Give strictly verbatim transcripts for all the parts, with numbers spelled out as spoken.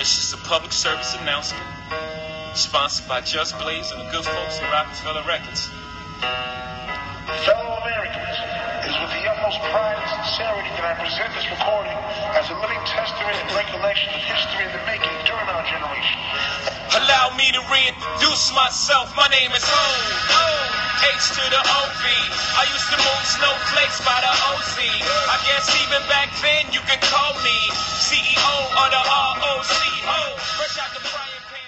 This is a public service announcement sponsored by Just Blaze and the good folks at Rockefeller Records. Fellow Americans, it is with the utmost pride and sincerity that I present this recording as a living testament and recollection of history in the making during our generation. Allow me to reintroduce myself. My name is O. O. H to the O V. I used to move snowflakes by the O Z. I guess even back then you could call me C E O of the R O C O. Fresh out the frying pan.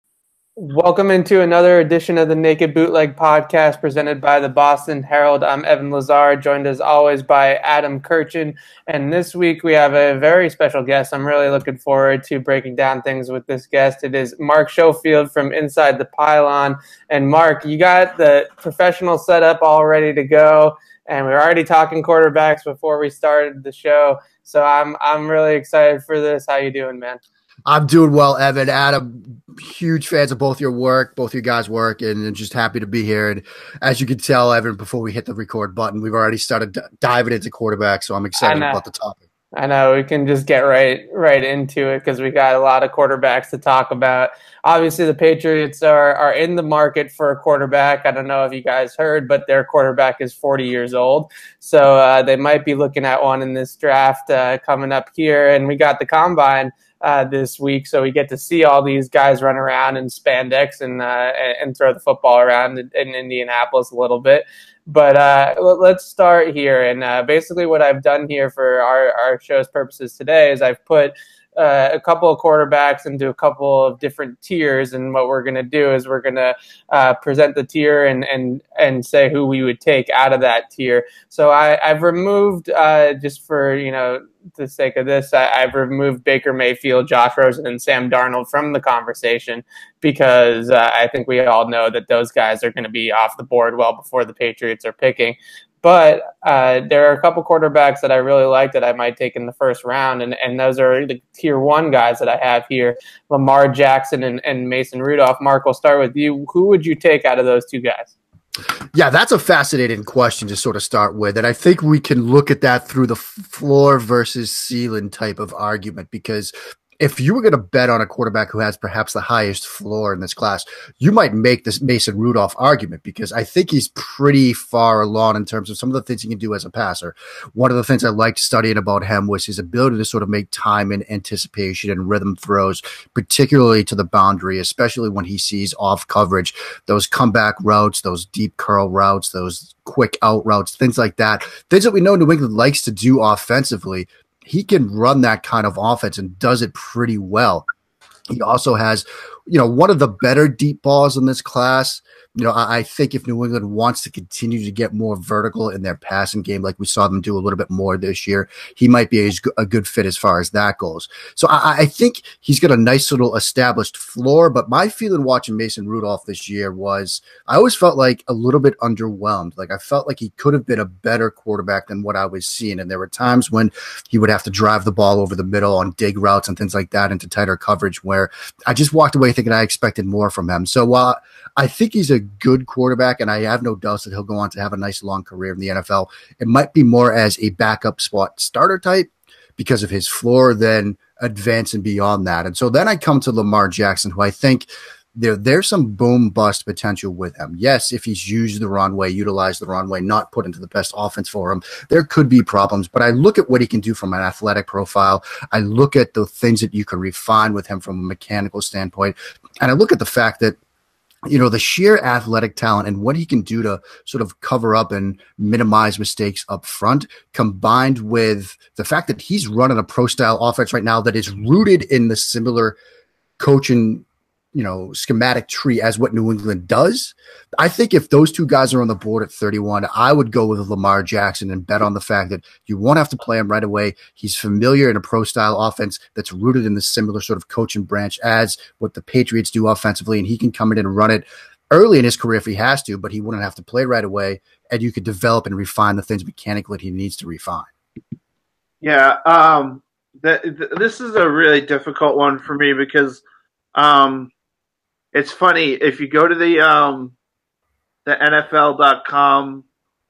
Welcome into another edition of the Naked Bootleg Podcast presented by the Boston Herald. I'm Evan Lazar, joined as always by Adam Kirchin. And this week we have a very special guest. I'm really looking forward to breaking down things with this guest. It is Mark Schofield from Inside the Pylon. And Mark, you got the professional setup all ready to go. And we were already talking quarterbacks before we started the show. So I'm I'm really excited for this. How you doing, man? I'm doing well, Evan. Adam, huge fans of both your work, both your guys' work, and just happy to be here. And as you can tell, Evan, before we hit the record button, we've already started d- diving into quarterback, so I'm excited about the topic. I know. We can just get right right into it because we got a lot of quarterbacks to talk about. Obviously, the Patriots are, are in the market for a quarterback. I don't know if you guys heard, but their quarterback is forty years old. So uh, they might be looking at one in this draft uh, coming up here. And we got the Combine Uh, this week, so we get to see all these guys run around in spandex and uh, and throw the football around in, in Indianapolis a little bit. But uh, let's start here. And uh, basically what I've done here for our, our show's purposes today is I've put uh, a couple of quarterbacks into a couple of different tiers. And what we're going to do is we're going to uh, present the tier and, and, and say who we would take out of that tier. So I, I've removed, uh, just for, you know, the sake of this, I, I've removed Baker Mayfield, Josh Rosen, and Sam Darnold from the conversation because uh, I think we all know that those guys are going to be off the board well before the Patriots are picking. But uh, there are a couple quarterbacks that I really like that I might take in the first round, and, and those are the tier one guys that I have here, Lamar Jackson and, and Mason Rudolph. Mark, we'll start with you. Who would you take out of those two guys? Yeah, that's a fascinating question to sort of start with. And I think we can look at that through the floor versus ceiling type of argument, because if you were going to bet on a quarterback who has perhaps the highest floor in this class, you might make this Mason Rudolph argument because I think he's pretty far along in terms of some of the things he can do as a passer. One of the things I liked studying about him was his ability to sort of make time and anticipation and rhythm throws, particularly to the boundary, especially when he sees off coverage, those comeback routes, those deep curl routes, those quick out routes, things like that. Things that we know New England likes to do offensively. He can run that kind of offense and does it pretty well. He also has, you know, one of the better deep balls in this class. You know, I, I think if New England wants to continue to get more vertical in their passing game, like we saw them do a little bit more this year, he might be a, a good fit as far as that goes. So I, I think he's got a nice little established floor, but my feeling watching Mason Rudolph this year was I always felt like a little bit underwhelmed. Like I felt like he could have been a better quarterback than what I was seeing. And there were times when he would have to drive the ball over the middle on dig routes and things like that into tighter coverage where I just walked away thinking I expected more from him. So while uh, I think he's a good quarterback, and I have no doubts that he'll go on to have a nice long career in the N F L, it might be more as a backup spot starter type because of his floor than advancing beyond that. And so then I come to Lamar Jackson, who I think there, there's some boom bust potential with him. Yes, if he's used the wrong way, utilized the wrong way, not put into the best offense for him, there could be problems. But I look at what he can do from an athletic profile. I look at the things that you can refine with him from a mechanical standpoint. And I look at the fact that, you know, the sheer athletic talent and what he can do to sort of cover up and minimize mistakes up front, combined with the fact that he's running a pro style offense right now that is rooted in the similar coaching, you know, schematic tree as what New England does. I think if those two guys are on the board at thirty-one, I would go with Lamar Jackson and bet on the fact that you won't have to play him right away. He's familiar in a pro style offense that's rooted in the similar sort of coaching branch as what the Patriots do offensively. And he can come in and run it early in his career if he has to, but he wouldn't have to play right away. And you could develop and refine the things mechanically that he needs to refine. Yeah. Um, th- th- this is a really difficult one for me because, um, it's funny, if you go to the um, the N F L dot com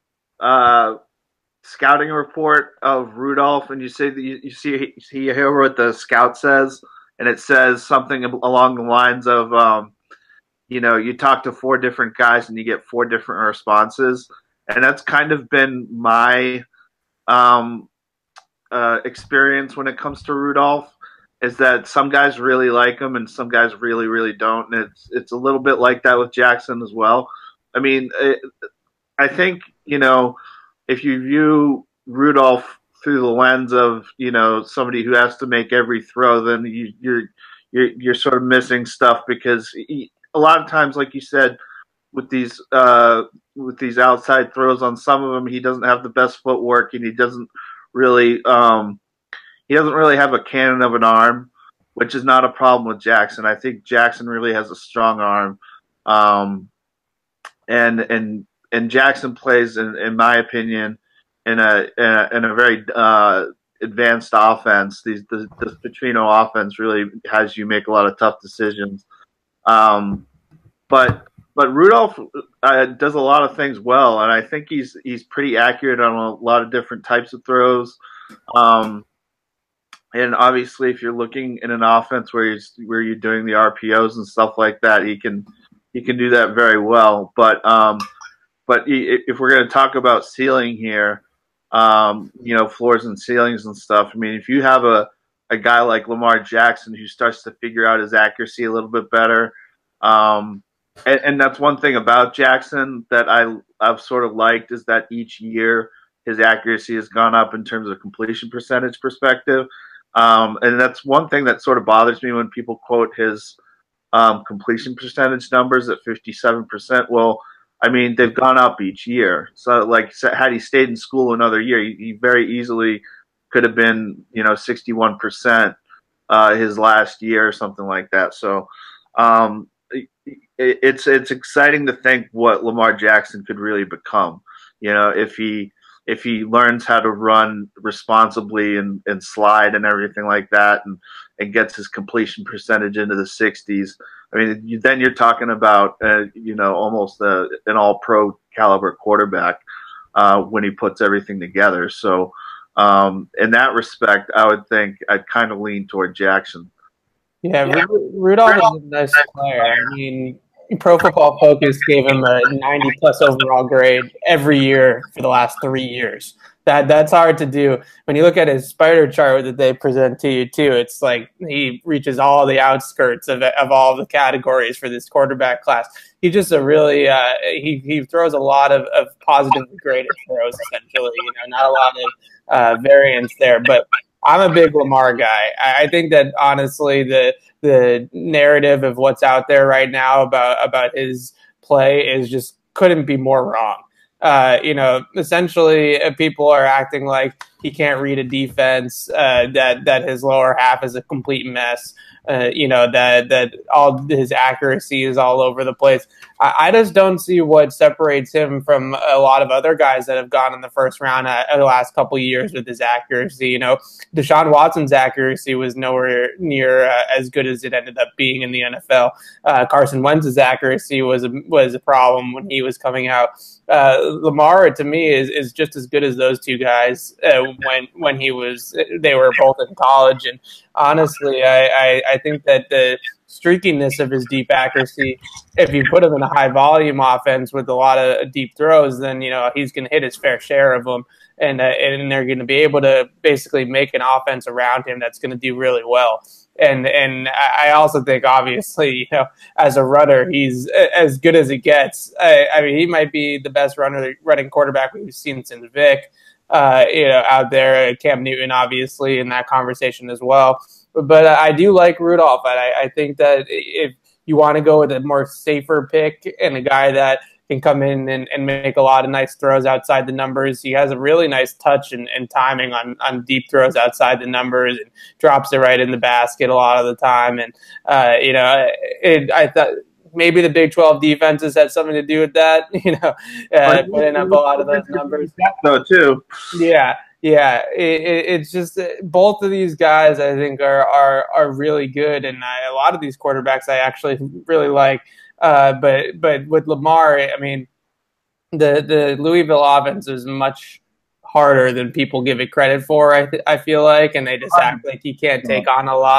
uh, scouting report of Rudolph and you see the, you see, see hear what the scout says, and it says something along the lines of, um, you know, you talk to four different guys and you get four different responses. And that's kind of been my um, uh, experience when it comes to Rudolph, is that some guys really like him and some guys really, really don't. And it's, it's a little bit like that with Jackson as well. I mean, it, I think, you know, if you view Rudolph through the lens of, you know, somebody who has to make every throw, then you, you're you're you're sort of missing stuff, because he, a lot of times, like you said, with these uh, with these outside throws, on some of them he doesn't have the best footwork, and he doesn't really um, he doesn't really have a cannon of an arm, which is not a problem with Jackson. I think Jackson really has a strong arm, um, and and and Jackson plays, in, in my opinion, in a in a, in a very uh, advanced offense. These the, this Petrino offense really has you make a lot of tough decisions. Um, but but Rudolph uh, does a lot of things well, and I think he's he's pretty accurate on a lot of different types of throws. Um, and obviously, if you're looking in an offense where he's where you're doing the R P Os and stuff like that, he can he can do that very well. But um, but he, if we're going to talk about ceiling here, um, you know, floors and ceilings and stuff. I mean, if you have a, a guy like Lamar Jackson who starts to figure out his accuracy a little bit better, um, and, and that's one thing about Jackson that I, I've sort of liked, is that each year his accuracy has gone up in terms of completion percentage perspective. Um, and that's one thing that sort of bothers me when people quote his um, completion percentage numbers at fifty-seven percent. Well, I mean, they've gone up each year. So, like, had he stayed in school another year, he, he very easily could have been, you know, sixty-one percent uh, his last year or something like that. So, um, it, it's it's exciting to think what Lamar Jackson could really become. You know, if he if he learns how to run responsibly and, and slide and everything like that, and, and gets his completion percentage into the sixties. I mean, you, then you're talking about, uh, you know, almost a, an all-pro caliber quarterback uh, when he puts everything together. So um, in that respect, I would think I'd kind of lean toward Jackson. Yeah, yeah. Ru- Rudolph is a nice player. I mean, Pro Football Focus gave him a ninety plus overall grade every year for the last three years. That that's hard to do. When you look at his spider chart that they present to you too, it's like he reaches all the outskirts of of all the categories for this quarterback class. He's just a really uh, he he throws a lot of, of positively graded throws, essentially. You know, not a lot of uh, variance there. But I'm a big Lamar guy. I think that honestly, the the narrative of what's out there right now about about his play is just couldn't be more wrong. Uh, you know, essentially, uh, people are acting like he can't read a defense, uh, that that his lower half is a complete mess. Uh, you know, that that all his accuracy is all over the place. I, I just don't see what separates him from a lot of other guys that have gone in the first round uh, the last couple of years with his accuracy. You know, Deshaun Watson's accuracy was nowhere near uh, as good as it ended up being in the N F L. Uh, Carson Wentz's accuracy was a, was a problem when he was coming out. Uh, Lamar, to me, is, is just as good as those two guys uh, when when he was they were both in college. And honestly, I, I, I think that the streakiness of his deep accuracy, if you put him in a high volume offense with a lot of deep throws, then you know he's going to hit his fair share of them, and uh, and they're going to be able to basically make an offense around him that's going to do really well. And and I also think, obviously, you know, as a runner, he's as good as it gets. I, I mean, he might be the best runner, running quarterback we've seen since Vic, uh, you know, out there. Cam Newton, obviously, in that conversation as well. But, but I do like Rudolph. And I, I think that if you want to go with a more safer pick and a guy that can come in and, and make a lot of nice throws outside the numbers. He has a really nice touch and, and timing on, on deep throws outside the numbers and drops it right in the basket a lot of the time. And, uh, you know, it, I thought maybe the Big twelve defenses had something to do with that, you know, uh, putting up a lot of those numbers. Though, too. Yeah. Yeah, it, it, it's just both of these guys I think are are, are really good. And I, a lot of these quarterbacks I actually really like. Uh, but but with Lamar, I mean, the the Louisville offense is much harder than people give it credit for. I th- I feel like, and they just act like he can't take on a lot.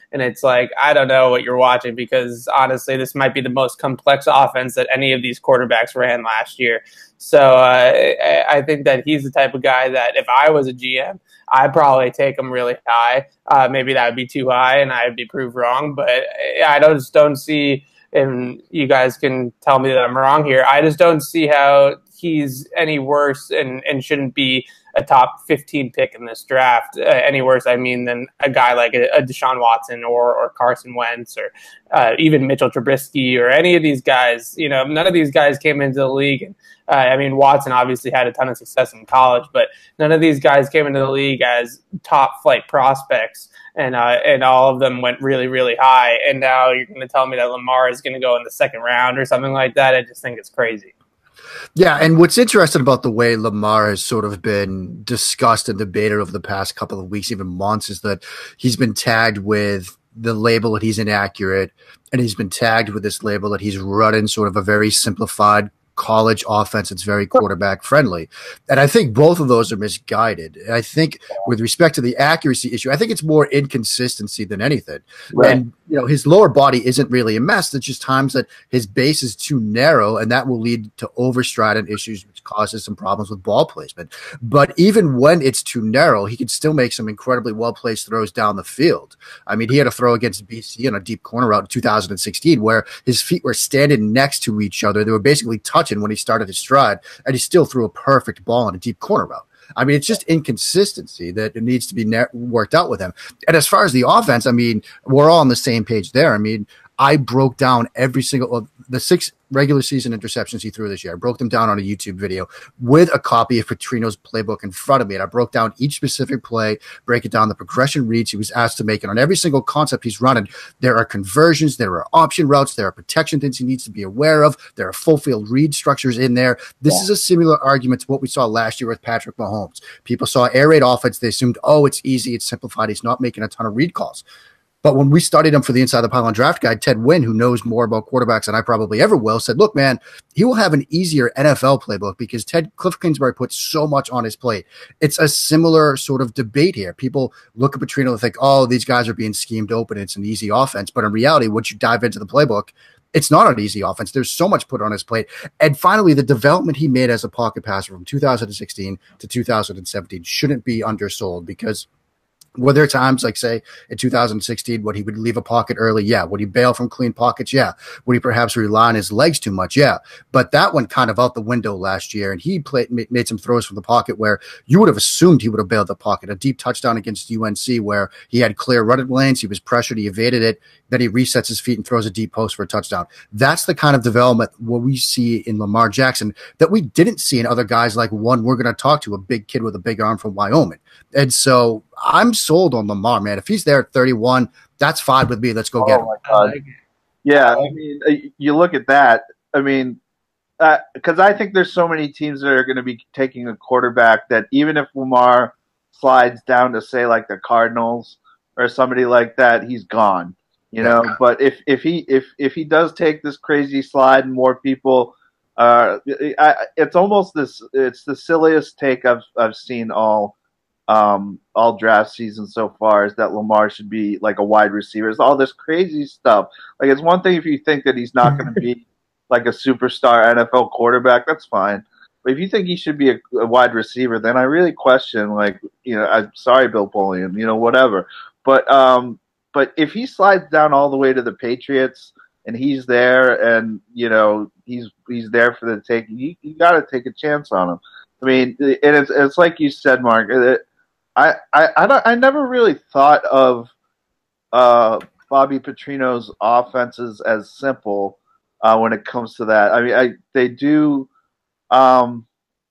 And it's like, I don't know what you're watching, because honestly, this might be the most complex offense that any of these quarterbacks ran last year. So uh, I think that he's the type of guy that if I was a G M, I'd probably take him really high. Uh, maybe that would be too high and I'd be proved wrong. But I just don't see, and you guys can tell me that I'm wrong here, I just don't see how he's any worse and, and shouldn't be a top fifteen pick in this draft. Uh, any worse, I mean, than a guy like a, a Deshaun Watson or, or Carson Wentz or uh, even Mitchell Trubisky or any of these guys. You know, none of these guys came into the league. And, uh, I mean, Watson obviously had a ton of success in college, but none of these guys came into the league as top flight prospects. And uh, and all of them went really, really high. And now you're going to tell me that Lamar is going to go in the second round or something like that? I just think it's crazy. Yeah, and what's interesting about the way Lamar has sort of been discussed and debated over the past couple of weeks, even months, is that he's been tagged with the label that he's inaccurate, and he's been tagged with this label that he's running sort of a very simplified college offense that's very quarterback friendly. And I think both of those are misguided. And I think with respect to the accuracy issue, I think it's more inconsistency than anything. Right. And, you know, his lower body isn't really a mess. It's just times that his base is too narrow, and that will lead to overstrident issues, which causes some problems with ball placement. But even when it's too narrow, he can still make some incredibly well-placed throws down the field. I mean, he had a throw against B C on a deep corner route in two thousand sixteen where his feet were standing next to each other. They were basically touching when he started his stride, and he still threw a perfect ball in a deep corner route. I mean, it's just inconsistency that it needs to be ne- worked out with him. And as far as the offense, I mean, we're all on the same page there. I mean, I broke down every single well, the six regular season interceptions he threw this year. I broke them down on a YouTube video with a copy of Petrino's playbook in front of me. And I broke down each specific play, break it down, the progression reads he was asked to make. And on every single concept he's running, there are conversions, there are option routes, there are protection things he needs to be aware of. There are full field read structures in there. This yeah. is a similar argument to what we saw last year with Patrick Mahomes. People saw air raid offense. They assumed, oh, it's easy, it's simplified. He's not making a ton of read calls. But when we studied him for the Inside the Pylon draft guide, Ted Wynn, who knows more about quarterbacks than I probably ever will, said, look, man, he will have an easier N F L playbook because Ted Cliff Kingsbury puts so much on his plate. It's a similar sort of debate here. People look at Petrino and think, oh, these guys are being schemed open. It's an easy offense. But in reality, once you dive into the playbook, it's not an easy offense. There's so much put on his plate. And finally, the development he made as a pocket passer from two thousand sixteen to two thousand seventeen shouldn't be undersold, because were there times, like, say, in two thousand sixteen, would he would leave a pocket early? Yeah. Would he bail from clean pockets? Yeah. Would he perhaps rely on his legs too much? Yeah. But that went kind of out the window last year, and he played, made some throws from the pocket where you would have assumed he would have bailed the pocket. A deep touchdown against U N C where he had clear running lanes, he was pressured, he evaded it, then he resets his feet and throws a deep post for a touchdown. That's the kind of development what we see in Lamar Jackson that we didn't see in other guys like one we're going to talk to, a big kid with a big arm from Wyoming. And so I'm sold on Lamar, man. If he's there at thirty-one, that's fine with me. Let's go oh get him. My God. Yeah, I mean, you look at that. I mean, because uh, I think there's so many teams that are going to be taking a quarterback that even if Lamar slides down to, say, like the Cardinals or somebody like that, he's gone. You know, yeah. But if, if he if if he does take this crazy slide and more people, uh, I, it's almost this. It's the silliest take I've I've seen all. Um, all draft season so far is that Lamar should be like a wide receiver. It's all this crazy stuff. Like, it's one thing if you think that he's not going to be like a superstar N F L quarterback, that's fine. But if you think he should be a, a wide receiver, then I really question, like, you know, I'm sorry, Bill Polian, you know, whatever. But um, but if he slides down all the way to the Patriots and he's there and, you know, he's he's there for the take, you, you got to take a chance on him. I mean, and it's it's like you said, Mark. It, I, I, I, don't, I never really thought of uh, Bobby Petrino's offenses as simple uh, when it comes to that. I mean, I, they do um,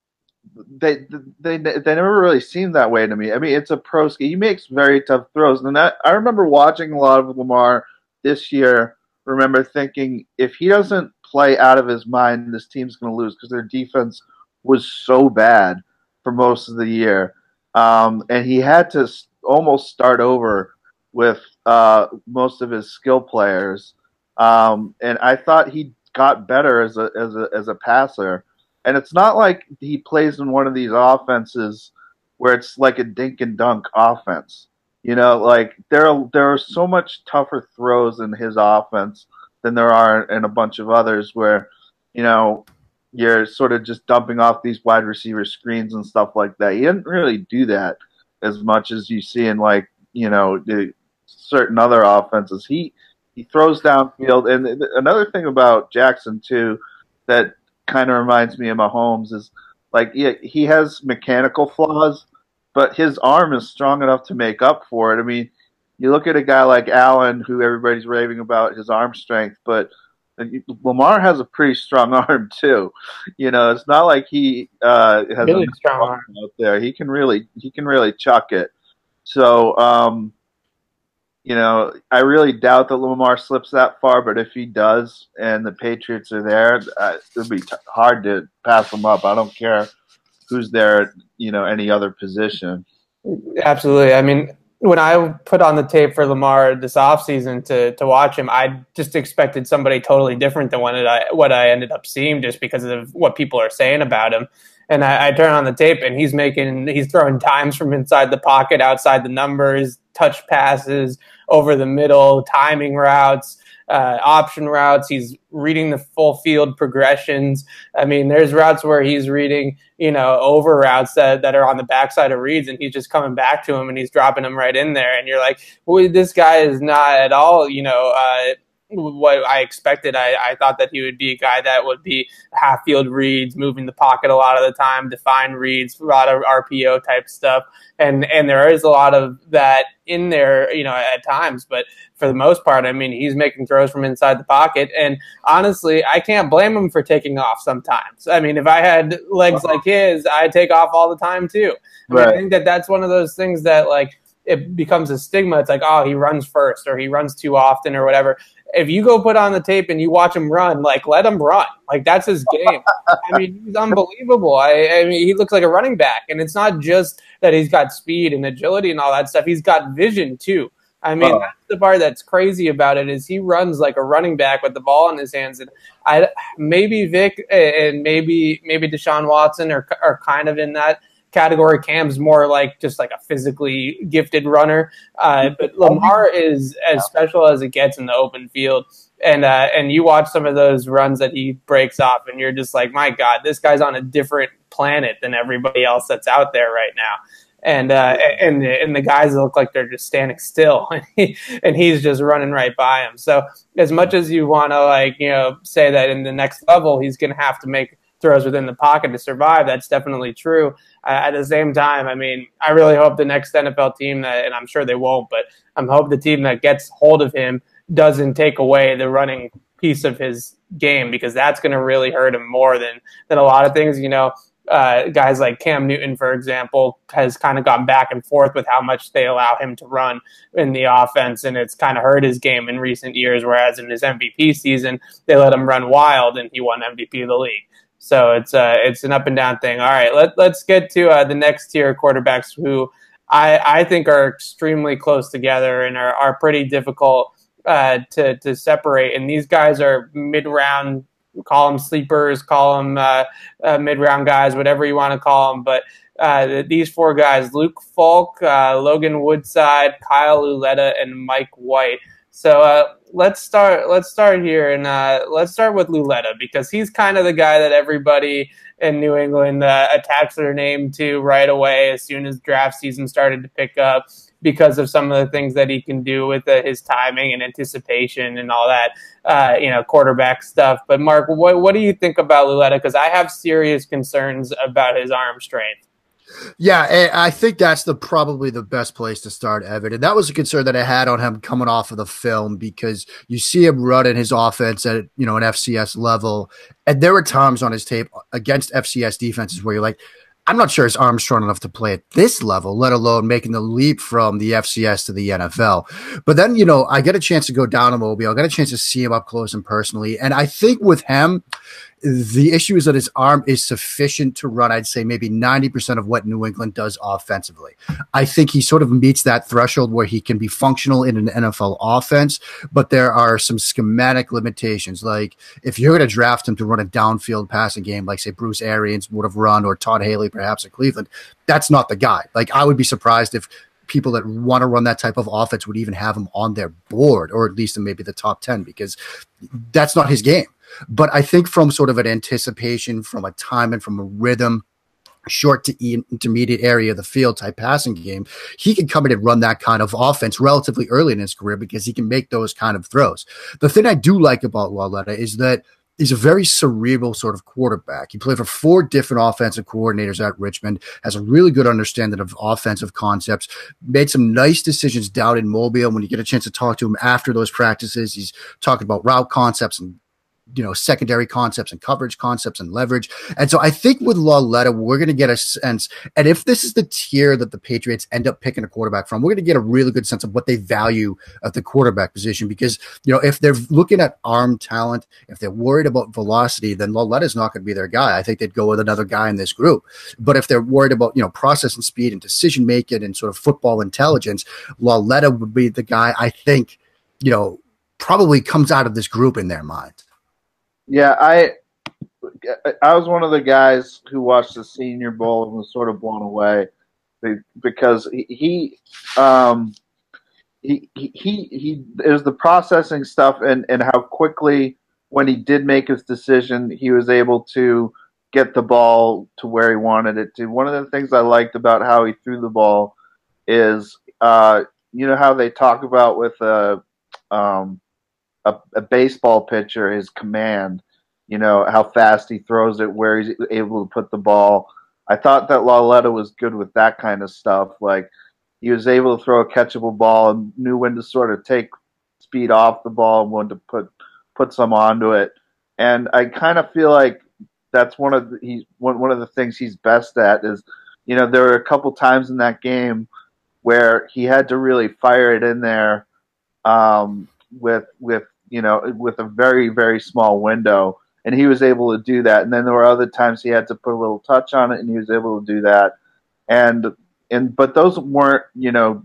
they, they they never really seem that way to me. I mean, it's a pro ski. He makes very tough throws, and that, I remember watching a lot of Lamar this year. Remember thinking, if he doesn't play out of his mind, this team's going to lose because their defense was so bad for most of the year. Um, and he had to almost start over with uh, most of his skill players. Um, and I thought he got better as a as a as a passer. And it's not like he plays in one of these offenses where it's like a dink and dunk offense. You know, like there are, there are so much tougher throws in his offense than there are in a bunch of others where, you know, you're sort of just dumping off these wide receiver screens and stuff like that. He didn't really do that as much as you see in, like, you know, the certain other offenses. He he throws downfield. And th- another thing about Jackson, too, that kind of reminds me of Mahomes is, like, yeah, he has mechanical flaws, but his arm is strong enough to make up for it. I mean, you look at a guy like Allen, who everybody's raving about his arm strength, but Lamar has a pretty strong arm too. You know, it's not like he uh, has really a strong arm out there. He can really, he can really chuck it. So, um, you know, I really doubt that Lamar slips that far. But if he does, and the Patriots are there, uh, it'll be t- hard to pass him up. I don't care who's there at, you know, any other position. Absolutely. I mean, when I put on the tape for Lamar this offseason to to watch him, I just expected somebody totally different than what I what I ended up seeing, just because of what people are saying about him. And I, I turn on the tape, and he's making he's throwing dimes from inside the pocket, outside the numbers, touch passes, over the middle, timing routes, uh, option routes. He's reading the full field progressions. I mean, there's routes where he's reading, you know, over routes that, that are on the backside of reads, and he's just coming back to him and he's dropping them right in there. And you're like, well, this guy is not at all, you know, uh, what I expected. I, I thought that he would be a guy that would be half field reads, moving the pocket a lot of the time, defined reads, a lot of R P O type stuff. And, and there is a lot of that in there, you know, at times, but for the most part, I mean, he's making throws from inside the pocket. And honestly, I can't blame him for taking off sometimes. I mean, if I had legs like his, I'd take off all the time too. I, mean, Right. I think that that's one of those things that, like, it becomes a stigma. It's like, oh, he runs first, or he runs too often, or whatever. If you go put on the tape and you watch him run, like, let him run. Like, that's his game. I mean, he's unbelievable. I, I mean, he looks like a running back. And it's not just that he's got speed and agility and all that stuff. He's got vision, too. I mean, Oh. that's the part that's crazy about it, is he runs like a running back with the ball in his hands. And I maybe Vic and maybe maybe Deshaun Watson are, are kind of in that category. Cam's more like just like a physically gifted runner, uh, but Lamar is as special as it gets in the open field. And uh, and you watch some of those runs that he breaks off, and you're just like, my God, this guy's on a different planet than everybody else that's out there right now. And uh, and and the guys look like they're just standing still, and, he, and he's just running right by him. So as much as you want to, like, you know, say that in the next level he's going to have to make throws within the pocket to survive, that's definitely true. Uh, at the same time, I mean, I really hope the next N F L team that, and I'm sure they won't, but I'm hope the team that gets hold of him doesn't take away the running piece of his game, because that's going to really hurt him more than than a lot of things. You know, uh, guys like Cam Newton, for example, has kind of gone back and forth with how much they allow him to run in the offense, and it's kind of hurt his game in recent years, whereas in his M V P season, they let him run wild, and he won M V P of the league. So it's uh, it's an up and down thing. All right, let, let's get to uh, the next tier of quarterbacks who I, I think are extremely close together and are, are pretty difficult uh, to, to separate. And these guys are mid-round, call them sleepers, call them uh, uh, mid-round guys, whatever you want to call them. But uh, these four guys, Luke Falk, uh, Logan Woodside, Kyle Lauletta, and Mike White. So uh, let's start. Let's start here, and uh, let's start with Lauletta, because he's kind of the guy that everybody in New England uh, attached their name to right away as soon as draft season started to pick up, because of some of the things that he can do with uh, his timing and anticipation and all that, uh, you know, quarterback stuff. But Mark, what what do you think about Lauletta? Because I have serious concerns about his arm strength. Yeah, I think that's the probably the best place to start, Evan. And that was a concern that I had on him coming off of the film, because you see him running his offense at, you know, an F C S level. And there were times on his tape against F C S defenses where you're like, I'm not sure his arm's strong enough to play at this level, let alone making the leap from the F C S to the N F L. But then, you know, I get a chance to go down to Mobile. I got a chance to see him up close and personally. And I think with him, the issue is that his arm is sufficient to run, I'd say, maybe ninety percent of what New England does offensively. I think he sort of meets that threshold where he can be functional in an N F L offense, but there are some schematic limitations. Like if you're going to draft him to run a downfield passing game, like say Bruce Arians would have run, or Todd Haley perhaps at Cleveland, that's not the guy. Like I would be surprised if people that want to run that type of offense would even have him on their board, or at least in maybe the top ten, because that's not his game. But I think from sort of an anticipation, from a time and from a rhythm, short to intermediate area of the field type passing game, he can come in and run that kind of offense relatively early in his career because he can make those kind of throws. The thing I do like about Lauletta is that he's a very cerebral sort of quarterback. He played for four different offensive coordinators at Richmond, has a really good understanding of offensive concepts, made some nice decisions down in Mobile. When you get a chance to talk to him after those practices, he's talking about route concepts and, you know, secondary concepts and coverage concepts and leverage. And so I think with Lauletta, we're going to get a sense. And if this is the tier that the Patriots end up picking a quarterback from, we're going to get a really good sense of what they value at the quarterback position. Because, you know, if they're looking at arm talent, if they're worried about velocity, then Lauletta is not going to be their guy. I think they'd go with another guy in this group. But if they're worried about, you know, process and speed and decision making and sort of football intelligence, Lauletta would be the guy I think, you know, probably comes out of this group in their mind. Yeah, I I was one of the guys who watched the Senior Bowl and was sort of blown away because he he um, he, he he he it was the processing stuff and, and how quickly when he did make his decision he was able to get the ball to where he wanted it to. One of the things I liked about how he threw the ball is uh, you know how they talk about with a um, A, a baseball pitcher, his command, you know, how fast he throws it, where he's able to put the ball. I thought that Lauletta was good with that kind of stuff. Like, he was able to throw a catchable ball and knew when to sort of take speed off the ball and when to put put some onto it. And I kind of feel like that's one of the, he's one one of the things he's best at is, you know, there were a couple times in that game where he had to really fire it in there um, with with you know, with a very, very small window. And he was able to do that. And then there were other times he had to put a little touch on it, and he was able to do that. And, and but those weren't, you know,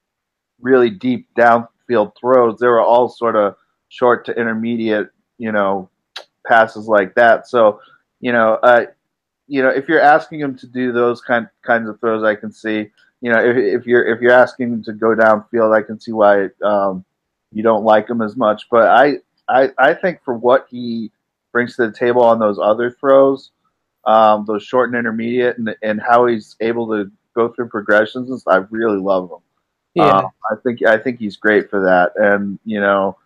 really deep downfield throws. They were all sort of short to intermediate, you know, passes like that. So, you know, uh, you know, if you're asking him to do those kind kinds of throws, I can see, you know, if, if you're if you're asking him to go downfield, I can see why um, you don't like him as much. But I, I, I think for what he brings to the table on those other throws, um, those short and intermediate, and and how he's able to go through progressions, I really love him. Yeah, um, I think I think he's great for that, and you know,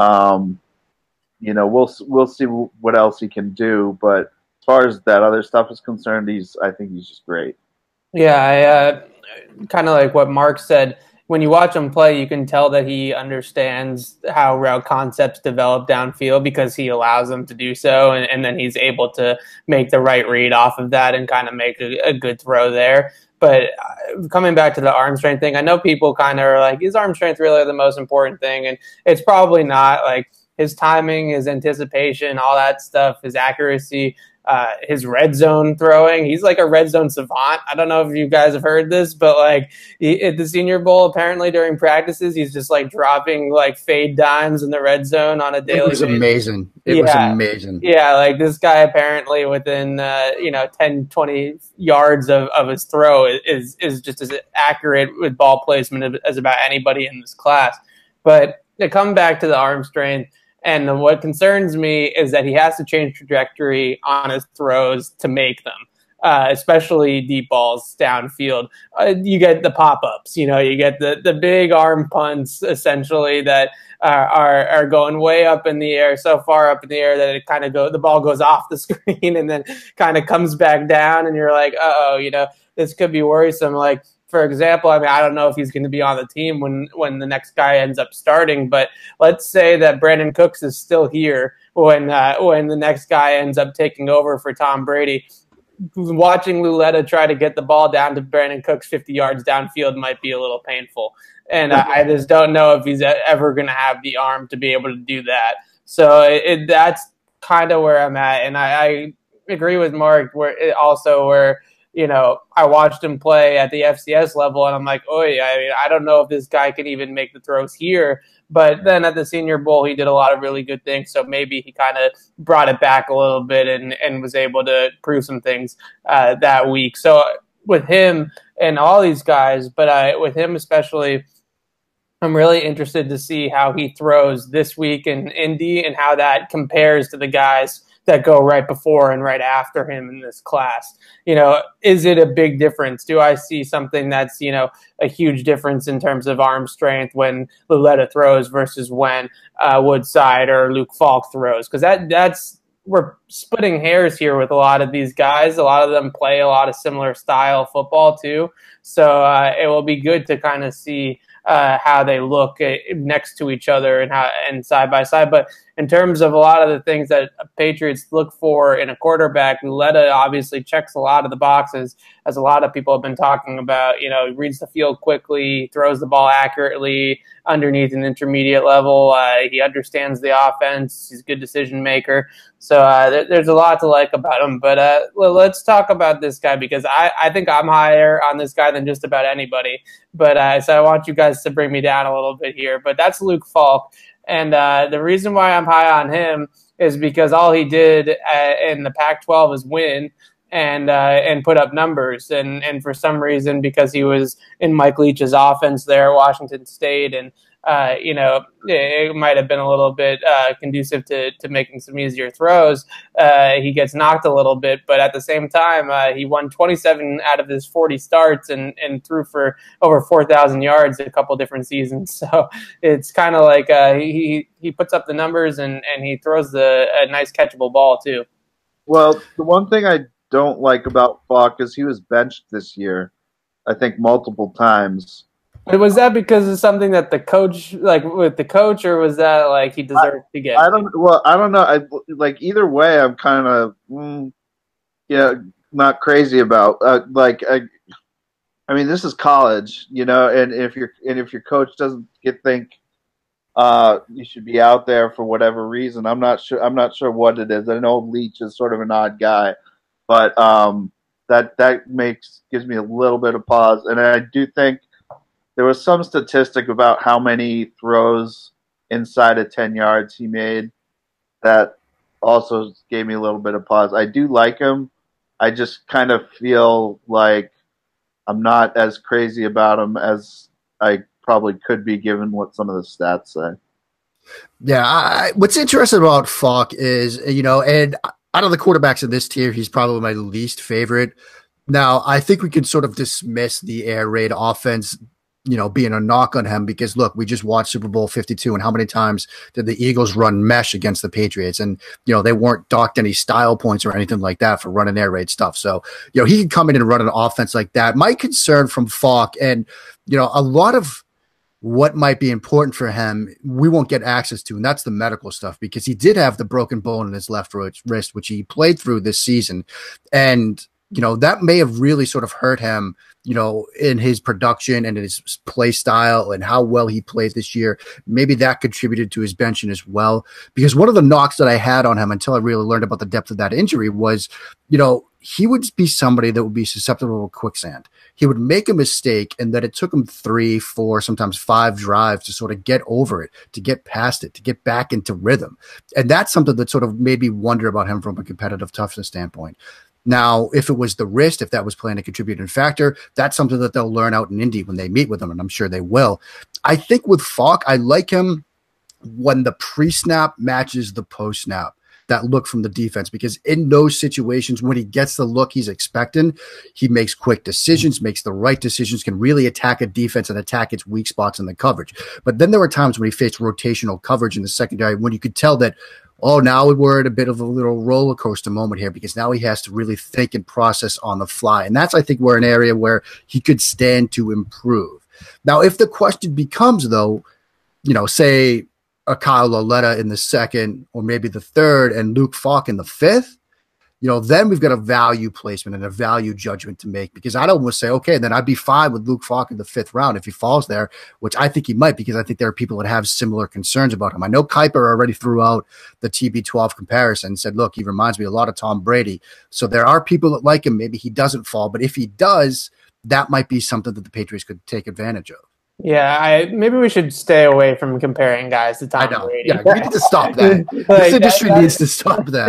um, you know, we'll we'll see what else he can do. But as far as that other stuff is concerned, he's I think he's just great. Yeah, I uh, kind of like what Mark said. When you watch him play, you can tell that he understands how route concepts develop downfield because he allows them to do so, and, and then he's able to make the right read off of that and kind of make a, a good throw there. But coming back to the arm strength thing, I know people kind of are like, is arm strength really the most important thing? And it's probably not. Like, his timing, his anticipation, all that stuff, his accuracy, uh, his red zone throwing. He's like a red zone savant. I don't know if you guys have heard this, but like he, at the Senior Bowl, apparently during practices, he's just like dropping like fade dimes in the red zone on a daily basis. It was amazing. It yeah. was amazing. Yeah, like this guy apparently within, uh, you know, ten, twenty yards of, of his throw is, is just as accurate with ball placement as about anybody in this class. But to come back to the arm strength, and what concerns me is that he has to change trajectory on his throws to make them, uh, especially deep balls downfield. Uh, you get the pop-ups, you know, you get the, the big arm punts, essentially, that are, are are going way up in the air, so far up in the air that it kind of go the ball goes off the screen and then kind of comes back down, and you're like, uh-oh, you know, this could be worrisome. Like, for example, I mean, I don't know if he's going to be on the team when, when the next guy ends up starting, but let's say that Brandon Cooks is still here when uh, when the next guy ends up taking over for Tom Brady. Watching Lauletta try to get the ball down to Brandon Cooks fifty yards downfield might be a little painful. And I, I just don't know if he's ever going to have the arm to be able to do that. So it, it, that's kind of where I'm at. And I, I agree with Mark where it also where, you know, I watched him play at the F C S level, and I'm like, oh, yeah, I mean, I don't know if this guy can even make the throws here. But then at the Senior Bowl, he did a lot of really good things. So maybe he kind of brought it back a little bit and, and was able to prove some things uh, that week. So with him and all these guys, but I, with him especially, I'm really interested to see how he throws this week in Indy and how that compares to the guys that go right before and right after him in this class. You know, is it a big difference? Do I see something that's, you know, a huge difference in terms of arm strength when Lauletta throws versus when uh, Woodside or Luke Falk throws? Because that that's we're splitting hairs here with a lot of these guys. A lot of them play a lot of similar style football too. So uh, it will be good to kind of see uh, how they look uh, next to each other and how and side by side. But in terms of a lot of the things that Patriots look for in a quarterback, Lauletta obviously checks a lot of the boxes, as a lot of people have been talking about. You know, he reads the field quickly, throws the ball accurately underneath an intermediate level. Uh, he understands the offense. He's a good decision maker. So uh, there, there's a lot to like about him. But uh, well, let's talk about this guy, because I, I think I'm higher on this guy than just about anybody. But uh, so I want you guys to bring me down a little bit here. But that's Luke Falk. And uh, the reason why I'm high on him is because all he did uh, in the Pac twelve is win and uh, and put up numbers. And, and for some reason, because he was in Mike Leach's offense there at Washington State, and uh, you know, it, it might have been a little bit uh, conducive to, to making some easier throws. Uh, he gets knocked a little bit, but at the same time, uh, he won twenty-seven out of his forty starts and, and threw for over four thousand yards a couple different seasons. So it's kind of like uh, he he puts up the numbers and, and he throws the a nice catchable ball too. Well, the one thing I don't like about Falk is he was benched this year, I think multiple times. But was that because of something that the coach, like with the coach, or was that like he deserved I, to get? I don't. Well, I don't know. I like either way. I'm kind of, mm, yeah, not crazy about. Uh, like, I, I mean, this is college, you know, and if your and if your coach doesn't get think, uh, you should be out there for whatever reason. I'm not sure. I'm not sure what it is. I know Leach is sort of an odd guy, but um, that that makes gives me a little bit of pause, and I do think. There was some statistic about how many throws inside of ten yards he made that also gave me a little bit of pause. I do like him. I just kind of feel like I'm not as crazy about him as I probably could be given what some of the stats say. Yeah, I, what's interesting about Falk is, you know, and out of the quarterbacks in this tier, he's probably my least favorite. Now, I think we can sort of dismiss the air raid offense, you know, being a knock on him, because look, we just watched Super Bowl fifty-two, and how many times did the Eagles run mesh against the Patriots? And, you know, they weren't docked any style points or anything like that for running air raid stuff. So, you know, he can come in and run an offense like that. My concern from Falk, and, you know, a lot of what might be important for him, we won't get access to, and that's the medical stuff, because he did have the broken bone in his left wrist, which he played through this season. And, you know, that may have really sort of hurt him, you know, in his production and in his play style and how well he played this year. Maybe that contributed to his benching as well. Because one of the knocks that I had on him until I really learned about the depth of that injury was, you know, he would be somebody that would be susceptible to quicksand. He would make a mistake, and that it took him three, four, sometimes five drives to sort of get over it, to get past it, to get back into rhythm. And that's something that sort of made me wonder about him from a competitive toughness standpoint. Now, if it was the wrist, if that was playing a contributing factor, that's something that they'll learn out in Indy when they meet with him, and I'm sure they will. I think with Falk, I like him when the pre-snap matches the post-snap, that look from the defense, because in those situations, when he gets the look he's expecting, he makes quick decisions, makes the right decisions, can really attack a defense and attack its weak spots in the coverage. But then there were times when he faced rotational coverage in the secondary when you could tell that, oh, now we're at a bit of a little roller coaster moment here, because now he has to really think and process on the fly. And that's, I think, where an area where he could stand to improve. Now, if the question becomes, though, you know, say a Kyle Lauletta in the second or maybe the third and Luke Falk in the fifth, you know, then we've got a value placement and a value judgment to make, because I'd almost say, okay, then I'd be fine with Luke Falk in the fifth round if he falls there, which I think he might, because I think there are people that have similar concerns about him. I know Kuiper already threw out the T B twelve comparison and said, look, he reminds me a lot of Tom Brady. So there are people that like him. Maybe he doesn't fall, but if he does, that might be something that the Patriots could take advantage of. Yeah, I maybe we should stay away from comparing guys to Tom I know. Brady. Yeah, we need to stop that. Like, this industry that, needs to stop that.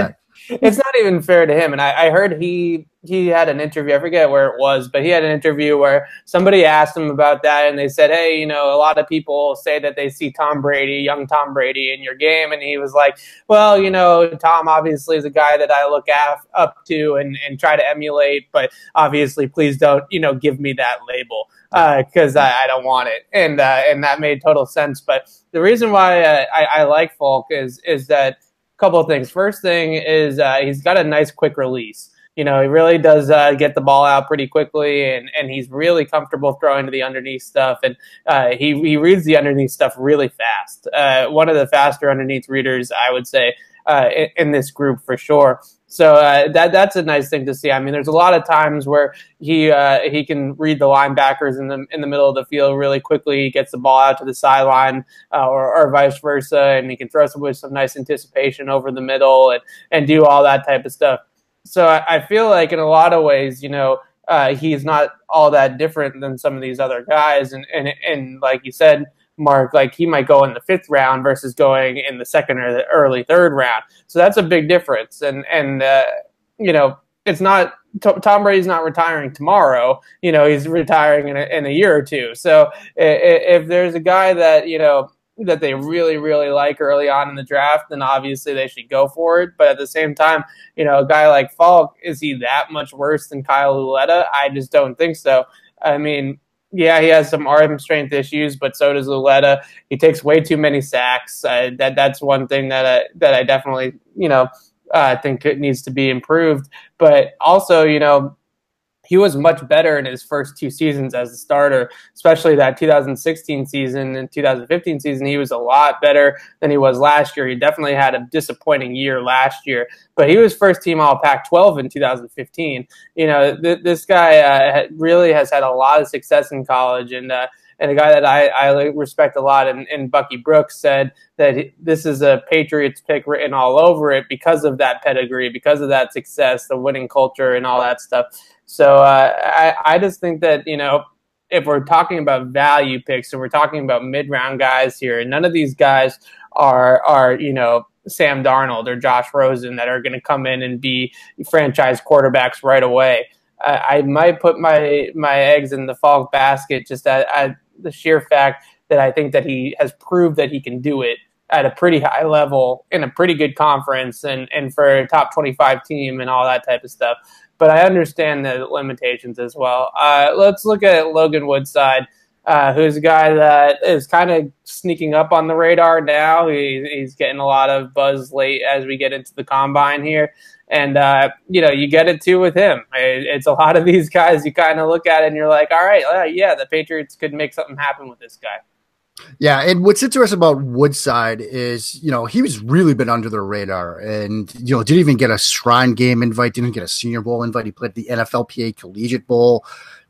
it's not even fair to him. And I, I heard he he had an interview, I forget where it was, but he had an interview where somebody asked him about that, and they said, hey, you know, a lot of people say that they see Tom Brady, young Tom Brady, in your game. And he was like, well, you know, Tom obviously is a guy that I look af- up to and, and try to emulate, but obviously please don't, you know, give me that label because uh, I, I don't want it. And uh, and that made total sense. But the reason why uh, I, I like Falk is is that couple of things. First thing is uh, he's got a nice quick release. You know, he really does uh, get the ball out pretty quickly, and, and he's really comfortable throwing to the underneath stuff. And uh, he, he reads the underneath stuff really fast. Uh, one of the faster underneath readers, I would say, uh, in, in this group for sure. So uh, that that's a nice thing to see. I mean, there's a lot of times where he uh, he can read the linebackers in the in the middle of the field really quickly. He gets the ball out to the sideline, uh, or, or vice versa, and he can throw some with some nice anticipation over the middle and, and do all that type of stuff. So I, I feel like in a lot of ways, you know, uh, he's not all that different than some of these other guys. And and and like you said, Mark, like he might go in the fifth round versus going in the second or the early third round. So that's a big difference. And, and uh, you know, it's not – Tom Brady's not retiring tomorrow. You know, he's retiring in a, in a year or two. So if, if there's a guy that, you know, that they really, really like early on in the draft, then obviously they should go for it. But at the same time, you know, a guy like Falk, is he that much worse than Kyle Lauletta? I just don't think so. I mean – yeah, he has some arm strength issues, but so does Lauletta. He takes way too many sacks. Uh, that that's one thing that I, that I definitely, you know, uh, think it needs to be improved. But also, you know, he was much better in his first two seasons as a starter, especially that two thousand sixteen season and two thousand fifteen season. He was a lot better than he was last year. He definitely had a disappointing year last year, but he was first team All Pac twelve in two thousand fifteen. You know, th- this guy uh, really has had a lot of success in college, and uh, and a guy that I, I respect a lot, and, and Bucky Brooks said that he, this is a Patriots pick written all over it because of that pedigree, because of that success, the winning culture, and all that stuff. So uh, I, I just think that, you know, if we're talking about value picks and we're talking about mid-round guys here, none of these guys are, are you know, Sam Darnold or Josh Rosen that are going to come in and be franchise quarterbacks right away. I, I might put my my eggs in the Falk basket just at, at the sheer fact that I think that he has proved that he can do it at a pretty high level in a pretty good conference and, and for a top twenty-five team and all that type of stuff. But I understand the limitations as well. Uh, let's look at Logan Woodside, uh, who's a guy that is kind of sneaking up on the radar now. He, he's getting a lot of buzz late as we get into the combine here. And, uh, you know, you get it too with him. It, it's a lot of these guys you kind of look at it and you're like, all right, uh, yeah, the Patriots could make something happen with this guy. Yeah, and what's interesting about Woodside is, you know, he was really been under the radar and, you know, didn't even get a Shrine Game invite, didn't get a Senior Bowl invite. He played the N F L P A Collegiate Bowl.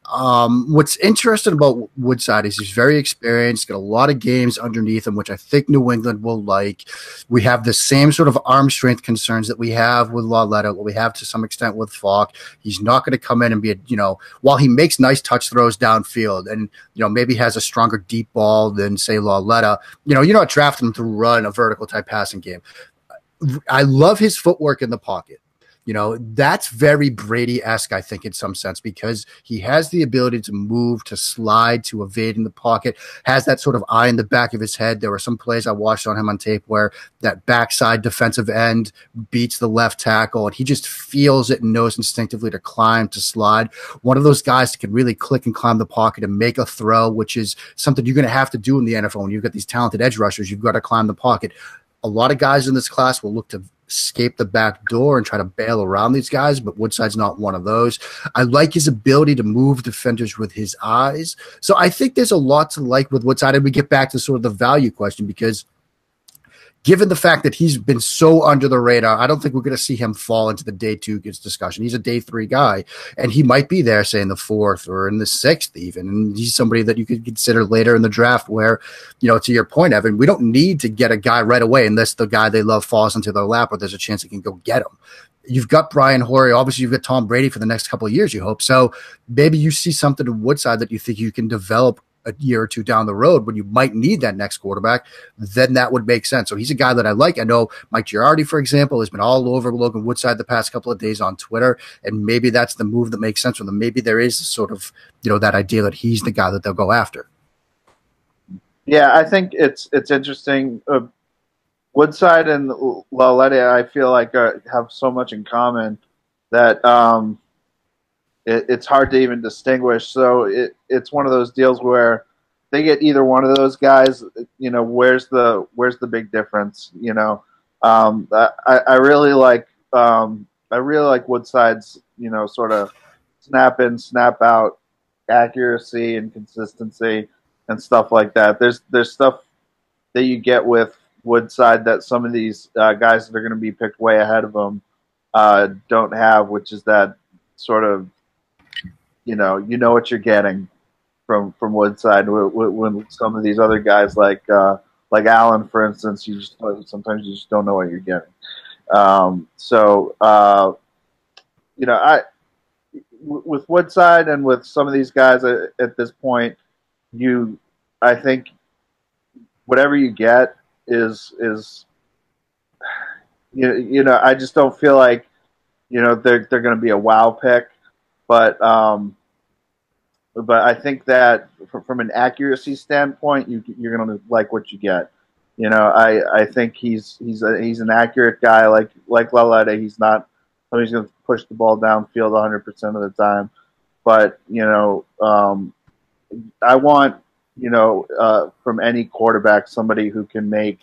Um, what's interesting about Woodside is he's very experienced, got a lot of games underneath him, which I think New England will like. We have the same sort of arm strength concerns that we have with Lauletta, what we have to some extent with Falk. He's not going to come in and be, a, you know, while he makes nice touch throws downfield and, you know, maybe has a stronger deep ball than, say, Lauletta, you know, you're not drafting him to run a vertical type passing game. I love his footwork in the pocket. You know, that's very Brady-esque, I think, in some sense, because he has the ability to move, to slide, to evade in the pocket, has that sort of eye in the back of his head. There were some plays I watched on him on tape where that backside defensive end beats the left tackle, and he just feels it and knows instinctively to climb, to slide. One of those guys that can really click and climb the pocket and make a throw, which is something you're going to have to do in the N F L. When you've got these talented edge rushers, you've got to climb the pocket. A lot of guys in this class will look to escape the back door and try to bail around these guys, but Woodside's not one of those. I like his ability to move defenders with his eyes. So I think there's a lot to like with Woodside, and we get back to sort of the value question because given the fact that he's been so under the radar, I don't think we're going to see him fall into the day two discussion. He's a day three guy, and he might be there, say, in the fourth or in the sixth even. And he's somebody that you could consider later in the draft where, you know, to your point, Evan, we don't need to get a guy right away unless the guy they love falls into their lap or there's a chance they can go get him. You've got Brian Hoyer. Obviously, you've got Tom Brady for the next couple of years, you hope. So maybe you see something in Woodside that you think you can develop a year or two down the road when you might need that next quarterback, then that would make sense. So he's a guy that I like. I know Mike Giardi, for example, has been all over Logan Woodside the past couple of days on Twitter, and maybe that's the move that makes sense for them. Maybe there is sort of, you know, that idea that he's the guy that they'll go after. Yeah, I think it's it's interesting. Uh, Woodside and Lauletta, I feel like uh, have so much in common that um, it, it's hard to even distinguish. So it, it's one of those deals where they get either one of those guys. You know, where's the where's the big difference? You know, um, I, I really like um, I really like Woodside's you know sort of snap in, snap out accuracy and consistency and stuff like that. There's there's stuff that you get with Woodside that some of these uh, guys that are going to be picked way ahead of him uh, don't have, which is that sort of, you know, you know what you're getting from from Woodside. When some of these other guys like uh, like Allen, for instance, you just sometimes you just don't know what you're getting. Um, so uh, you know, I with Woodside and with some of these guys at, at this point, you I think whatever you get is is you, you know I just don't feel like you know they're they're going to be a wow pick, but um, but I think that from, from an accuracy standpoint, you you're going to like what you get. You know, I, I think he's he's a, he's an accurate guy like like Lauletta. He's not somebody's going to push the ball downfield one hundred percent of the time, but you know um, I want. You know, uh, from any quarterback, somebody who can make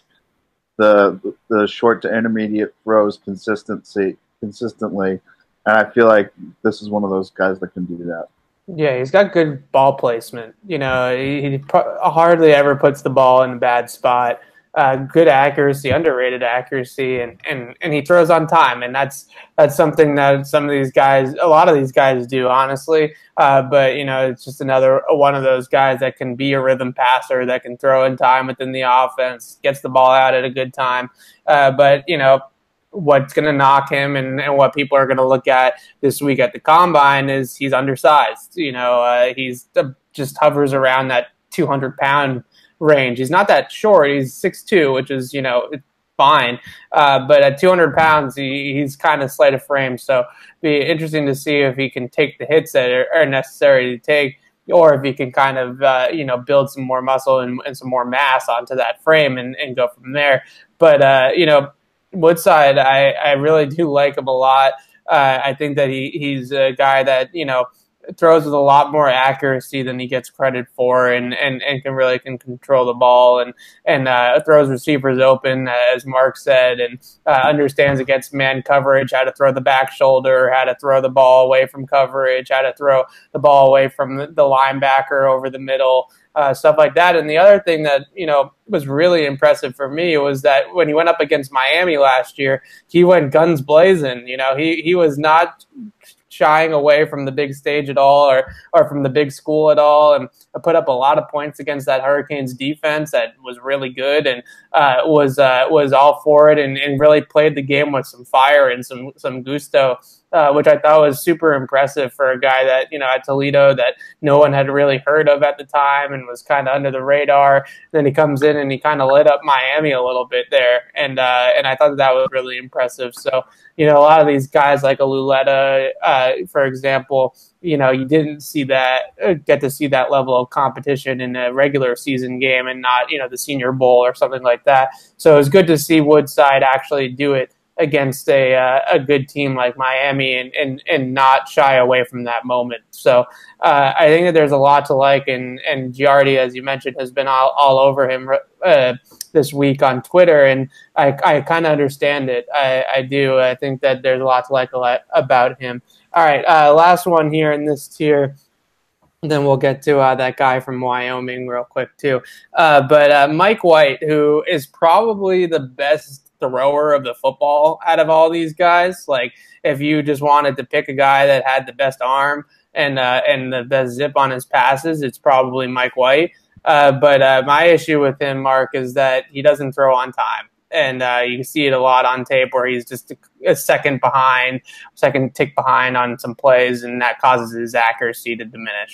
the the short to intermediate throws consistency consistently, and I feel like this is one of those guys that can do that. Yeah, he's got good ball placement. You know, he, he hardly ever puts the ball in a bad spot. Uh, good accuracy, underrated accuracy, and, and, and he throws on time, and that's that's something that some of these guys, a lot of these guys do, honestly. Uh, but you know, it's just another one of those guys that can be a rhythm passer, that can throw in time within the offense, gets the ball out at a good time. Uh, but you know, what's going to knock him, and, and what people are going to look at this week at the combine is he's undersized. You know, uh, he's uh, just hovers around that two hundred pound range. He's not that short. He's six two, which is, you know, fine. Uh, but at two hundred pounds, he, he's kind of slight of frame. So be interesting to see if he can take the hits that are, are necessary to take, or if he can kind of, uh, you know, build some more muscle and, and some more mass onto that frame and, and go from there. But, uh, you know, Woodside, I, I really do like him a lot. Uh, I think that he, he's a guy that, you know, throws with a lot more accuracy than he gets credit for, and, and, and can really can control the ball and and uh, throws receivers open, as Mark said, and uh, understands against man coverage how to throw the back shoulder, how to throw the ball away from coverage, how to throw the ball away from the, the linebacker over the middle, uh, stuff like that. And the other thing that, you know, was really impressive for me was that when he went up against Miami last year, he went guns blazing. You know, he he was not shying away from the big stage at all, or or from the big school at all, and put up a lot of points against that Hurricanes defense that was really good, and uh, was uh, was all for it, and, and really played the game with some fire and some some gusto, uh, which I thought was super impressive for a guy that, you know, at Toledo that no one had really heard of at the time and was kind of under the radar. Then he comes in and he kind of lit up Miami a little bit there, and uh, and I thought that, that was really impressive. So, you know, a lot of these guys like a Lauletta, uh, for example, you know, you didn't see that, uh, get to see that level of competition in a regular season game, and not, you know, the Senior Bowl or something like that. So it was good to see Woodside actually do it against a uh, a good team like Miami, and, and, and not shy away from that moment. So uh, I think that there's a lot to like, and, and Giardi, as you mentioned, has been all, all over him uh, this week on Twitter, and I, I kind of understand it. I, I do. I think that there's a lot to like a lot about him. All right, uh, last one here in this tier. Then we'll get to uh, that guy from Wyoming real quick too. Uh, but uh, Mike White, who is probably the best thrower of the football out of all these guys. Like, if you just wanted to pick a guy that had the best arm and uh, and the best zip on his passes, it's probably Mike White. Uh, but uh, my issue with him, Mark, is that he doesn't throw on time. And uh, you can see it a lot on tape where he's just a, a second behind, second tick behind on some plays, and that causes his accuracy to diminish.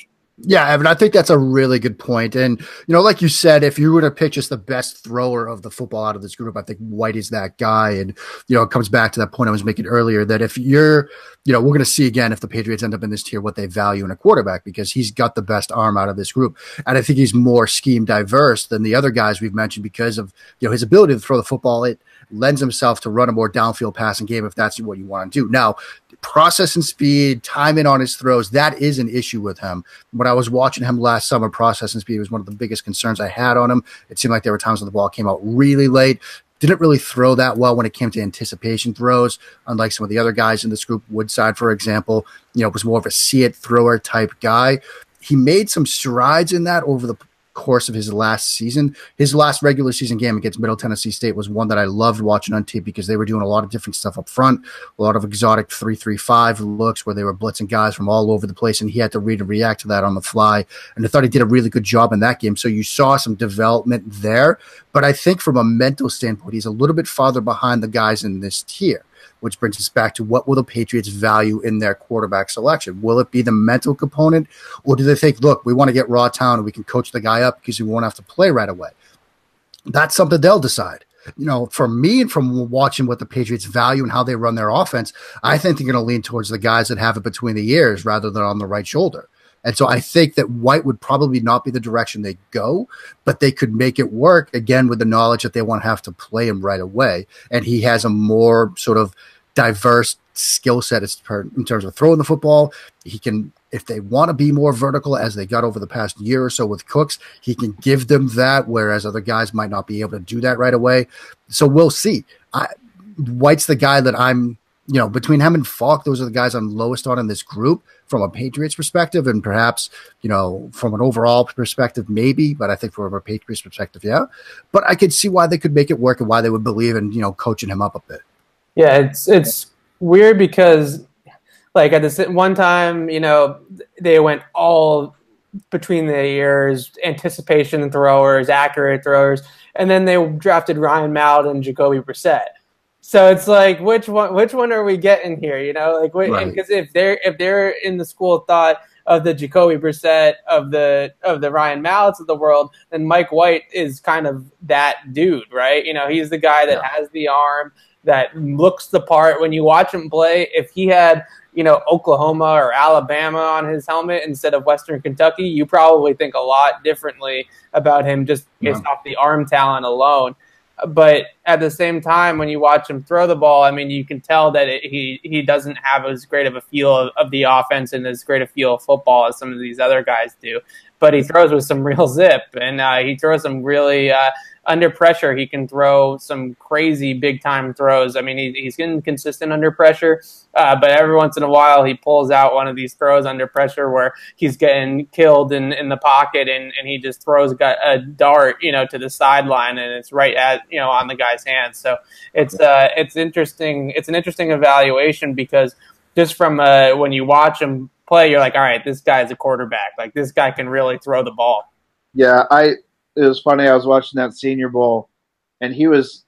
Yeah, Evan, I think that's a really good point. And, you know, like you said, if you were to pick just the best thrower of the football out of this group, I think White is that guy. And, you know, it comes back to that point I was making earlier that if you're, you know, we're going to see again if the Patriots end up in this tier what they value in a quarterback because he's got the best arm out of this group. And I think he's more scheme diverse than the other guys we've mentioned because of, you know, his ability to throw the football. It lends himself to run a more downfield passing game if that's what you want to do. Now, process and speed, timing on his throws, that is an issue with him. When I was watching him last summer, process and speed was one of the biggest concerns I had on him. It seemed like there were times when the ball came out really late. Didn't really throw that well when it came to anticipation throws, unlike some of the other guys in this group. Woodside, for example, you know, was more of a see-it thrower type guy. He made some strides in that over the course of his last season. His last regular season game against Middle Tennessee State was one that I loved watching on tape because they were doing a lot of different stuff up front, a lot of exotic three three five looks where they were blitzing guys from all over the place, and he had to read and react to that on the fly. And I thought he did a really good job in that game. So you saw some development there. But I think from a mental standpoint, he's a little bit farther behind the guys in this tier, which brings us back to what will the Patriots value in their quarterback selection? Will it be the mental component, or do they think, look, we want to get raw talent and we can coach the guy up because we won't have to play right away? That's something they'll decide. You know, for me and from watching what the Patriots value and how they run their offense, I think they're going to lean towards the guys that have it between the ears rather than on the right shoulder. And so I think that White would probably not be the direction they go, but they could make it work, again, with the knowledge that they won't have to play him right away. And he has a more sort of diverse skill set in terms of throwing the football. He can, if they want to be more vertical, as they got over the past year or so with Cooks, he can give them that, whereas other guys might not be able to do that right away. So we'll see. I, White's the guy that I'm, you know, between him and Falk, those are the guys I'm lowest on in this group from a Patriots perspective, and perhaps, you know, from an overall perspective, maybe, but I think from a Patriots perspective, yeah. But I could see why they could make it work and why they would believe in, you know, coaching him up a bit. Yeah, it's it's weird because, like, at this one time, you know, they went all between the ears, anticipation throwers, accurate throwers, and then they drafted Ryan Mallett and Jacoby Brissett. So it's like, which one? Which one are we getting here? You know, like, because right. if they're if they're in the school of thought of the Jacoby Brissett of the of the Ryan Malletts of the world, then Mike White is kind of that dude, right? You know, he's the guy that yeah. has the arm, that looks the part. When you watch him play, if he had, you know, Oklahoma or Alabama on his helmet instead of Western Kentucky, you probably think a lot differently about him just based yeah. off the arm talent alone. But at the same time, when you watch him throw the ball, I mean, you can tell that it, he he doesn't have as great of a feel of, of the offense and as great a feel of football as some of these other guys do. But he throws with some real zip, and uh, he throws some really uh, under pressure. He can throw some crazy big-time throws. I mean, he, he's getting consistent under pressure, uh, but every once in a while he pulls out one of these throws under pressure where he's getting killed in, in the pocket, and, and he just throws a dart, you know, to the sideline, and it's right at, you know, on the guy's hands. So it's uh, it's interesting. It's an interesting evaluation because just from uh, when you watch him play, you're like, all right, this guy's a quarterback. Like, this guy can really throw the ball. Yeah, I. It was funny. I was watching that Senior Bowl, and he was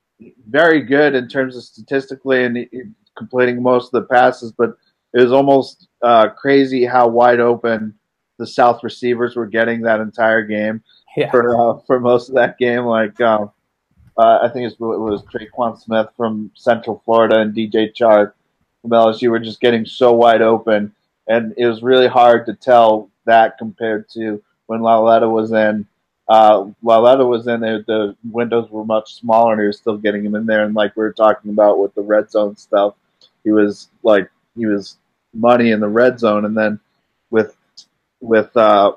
very good in terms of statistically and he, completing most of the passes. But it was almost uh, crazy how wide open the South receivers were getting that entire game yeah. for uh, for most of that game. Like um, uh, I think it was, it was Traquan Smith from Central Florida and D J Chark from L S U were just getting so wide open, and it was really hard to tell that compared to when Lauletta was in. Uh, Lauletta was in there, the windows were much smaller, and he was still getting him in there. And like we were talking about with the red zone stuff, he was like he was money in the red zone. And then with with uh,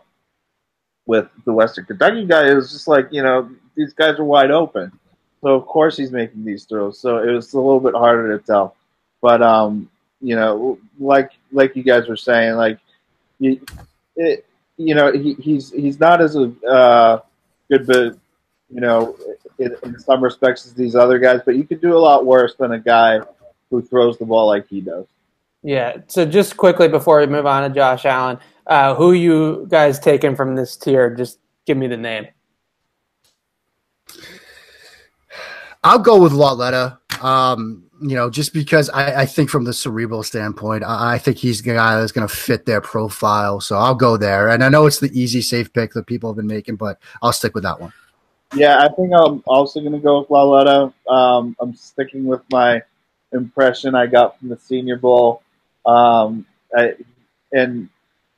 with the Western Kentucky guy, it was just like, you know, these guys are wide open, so of course he's making these throws. So it was a little bit harder to tell. But um, you know, like like you guys were saying, like you. It, You know, he, he's he's not as a uh, good, but you know, in, in some respects as these other guys. But you could do a lot worse than a guy who throws the ball like he does. Yeah. So just quickly before we move on to Josh Allen, uh, who you guys taking from this tier? Just give me the name. I'll go with Lauletta. Um, you know, just because I, I think from the cerebral standpoint, I, I think he's the guy that's going to fit their profile. So I'll go there. And I know it's the easy, safe pick that people have been making, but I'll stick with that one. Yeah, I think I'm also going to go with Lauletta. Um, I'm sticking with my impression I got from the Senior Bowl. Um, I, and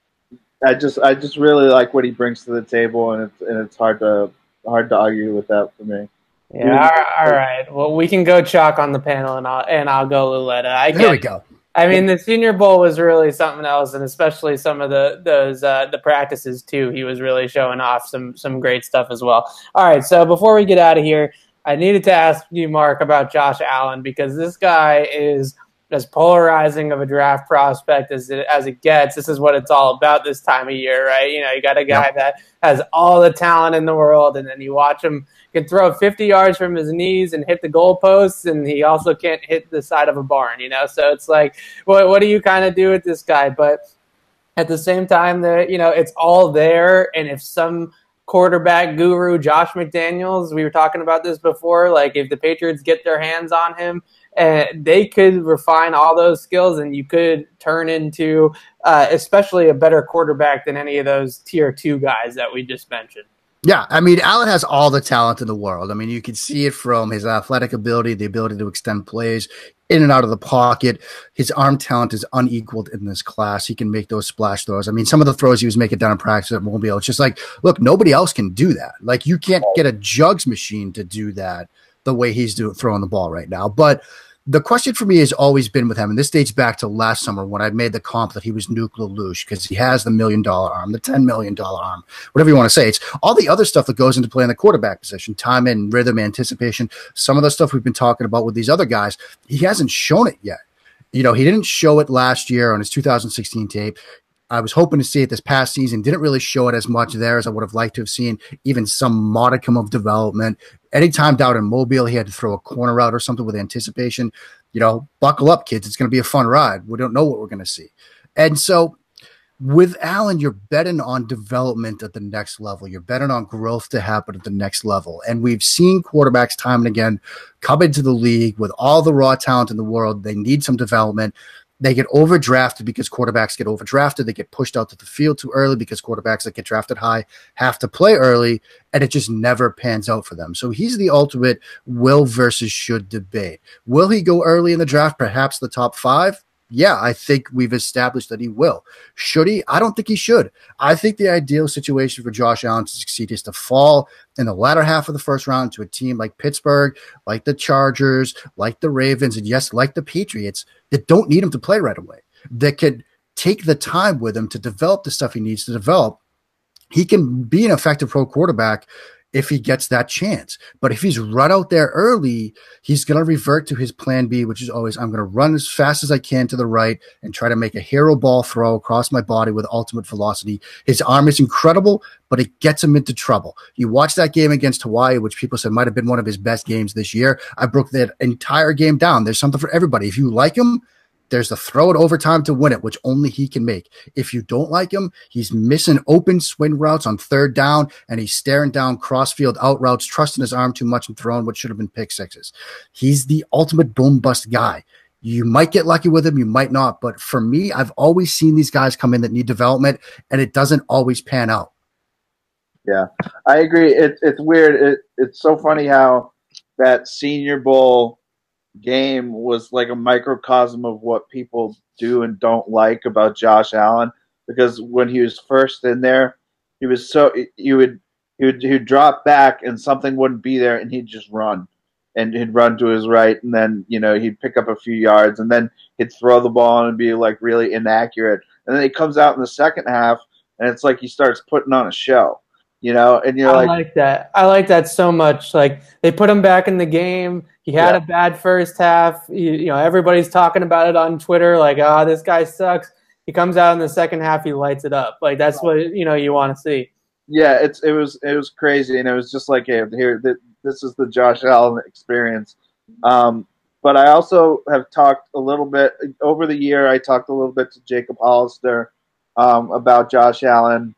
I just I just really like what he brings to the table, and it's and it's hard to hard to argue with that for me. Yeah, all, all right. Well, we can go chalk on the panel, and I'll and I'll go Lauletta. I there we go. I mean, the Senior Bowl was really something else, and especially some of the those uh, the practices too. He was really showing off some some great stuff as well. All right, so before we get out of here, I needed to ask you, Mark, about Josh Allen, because this guy is as polarizing of a draft prospect as it, as it gets. This is what it's all about this time of year, right? You know, you got a guy yep. that has all the talent in the world, and then you watch him can throw fifty yards from his knees and hit the goalposts, and he also can't hit the side of a barn, you know? So it's like, what, what do you kind of do with this guy? But at the same time, that you know, it's all there, and if some quarterback guru, Josh McDaniels, we were talking about this before, like if the Patriots get their hands on him, and they could refine all those skills, and you could turn into uh, especially a better quarterback than any of those tier two guys that we just mentioned. Yeah, I mean, Allen has all the talent in the world. I mean, you can see it from his athletic ability, the ability to extend plays in and out of the pocket. His arm talent is unequaled in this class. He can make those splash throws. I mean, some of the throws he was making down in practice at Mobile, it's just like, look, nobody else can do that. Like, you can't get a jugs machine to do that the way he's doing throwing the ball right now. But the question for me has always been with him, and this dates back to last summer when I made the comp that he was Nuke Lelouch, because he has the million dollar arm, the ten million dollar arm, whatever you want to say. It's all the other stuff that goes into playing the quarterback position, time and rhythm, anticipation, some of the stuff we've been talking about with these other guys. He hasn't shown it yet. You know, he didn't show it last year on his two thousand sixteen tape. I was hoping to see it this past season. Didn't really show it as much there as I would have liked to have seen, even some modicum of development. Anytime down in Mobile, he had to throw a corner route or something with anticipation. You know, buckle up, kids. It's going to be a fun ride. We don't know what we're going to see. And so with Allen, you're betting on development at the next level. You're betting on growth to happen at the next level. And we've seen quarterbacks time and again come into the league with all the raw talent in the world. They need some development. They get overdrafted because quarterbacks get overdrafted. They get pushed out to the field too early because quarterbacks that get drafted high have to play early, and it just never pans out for them. So he's the ultimate will versus should debate. Will he go early in the draft, perhaps the top five? Yeah, I think we've established that he will. Should he? I don't think he should. I think the ideal situation for Josh Allen to succeed is to fall in the latter half of the first round to a team like Pittsburgh, like the Chargers, like the Ravens, and yes, like the Patriots, that don't need him to play right away, that could take the time with him to develop the stuff he needs to develop. He can be an effective pro quarterback if he gets that chance. But if he's run out there early, he's going to revert to his plan B, which is always, I'm going to run as fast as I can to the right and try to make a hero ball throw across my body with ultimate velocity. His arm is incredible, but it gets him into trouble. You watch that game against Hawaii, which people said might have been one of his best games this year. I broke that entire game down. There's something for everybody. If you like him, there's the throw it overtime to win it, which only he can make. If you don't like him, he's missing open swing routes on third down, and he's staring down crossfield out routes, trusting his arm too much and throwing what should have been pick sixes. He's the ultimate boom bust guy. You might get lucky with him, you might not. But for me, I've always seen these guys come in that need development, and it doesn't always pan out. Yeah, I agree. It, it's weird. It, it's so funny how that Senior Bowl game was like a microcosm of what people do and don't like about Josh Allen, because when he was first in there, he was so you would he would he'd drop back and something wouldn't be there and he'd just run and he'd run to his right, and then you know he'd pick up a few yards, and then he'd throw the ball and be like really inaccurate, and then he comes out in the second half and it's like he starts putting on a show. You know, and you're I like, like that. I like that so much. Like, they put him back in the game. He had Yeah. a bad first half. You, you know, everybody's talking about it on Twitter. Like, oh, this guy sucks. He comes out in the second half. He lights it up. Like, that's what you know you want to see. yeah, it's it was it was crazy, and it was just like, hey, here, th- this is the Josh Allen experience. Um, but I also have talked a little bit over the year. I talked a little bit to Jacob Hollister um, about Josh Allen,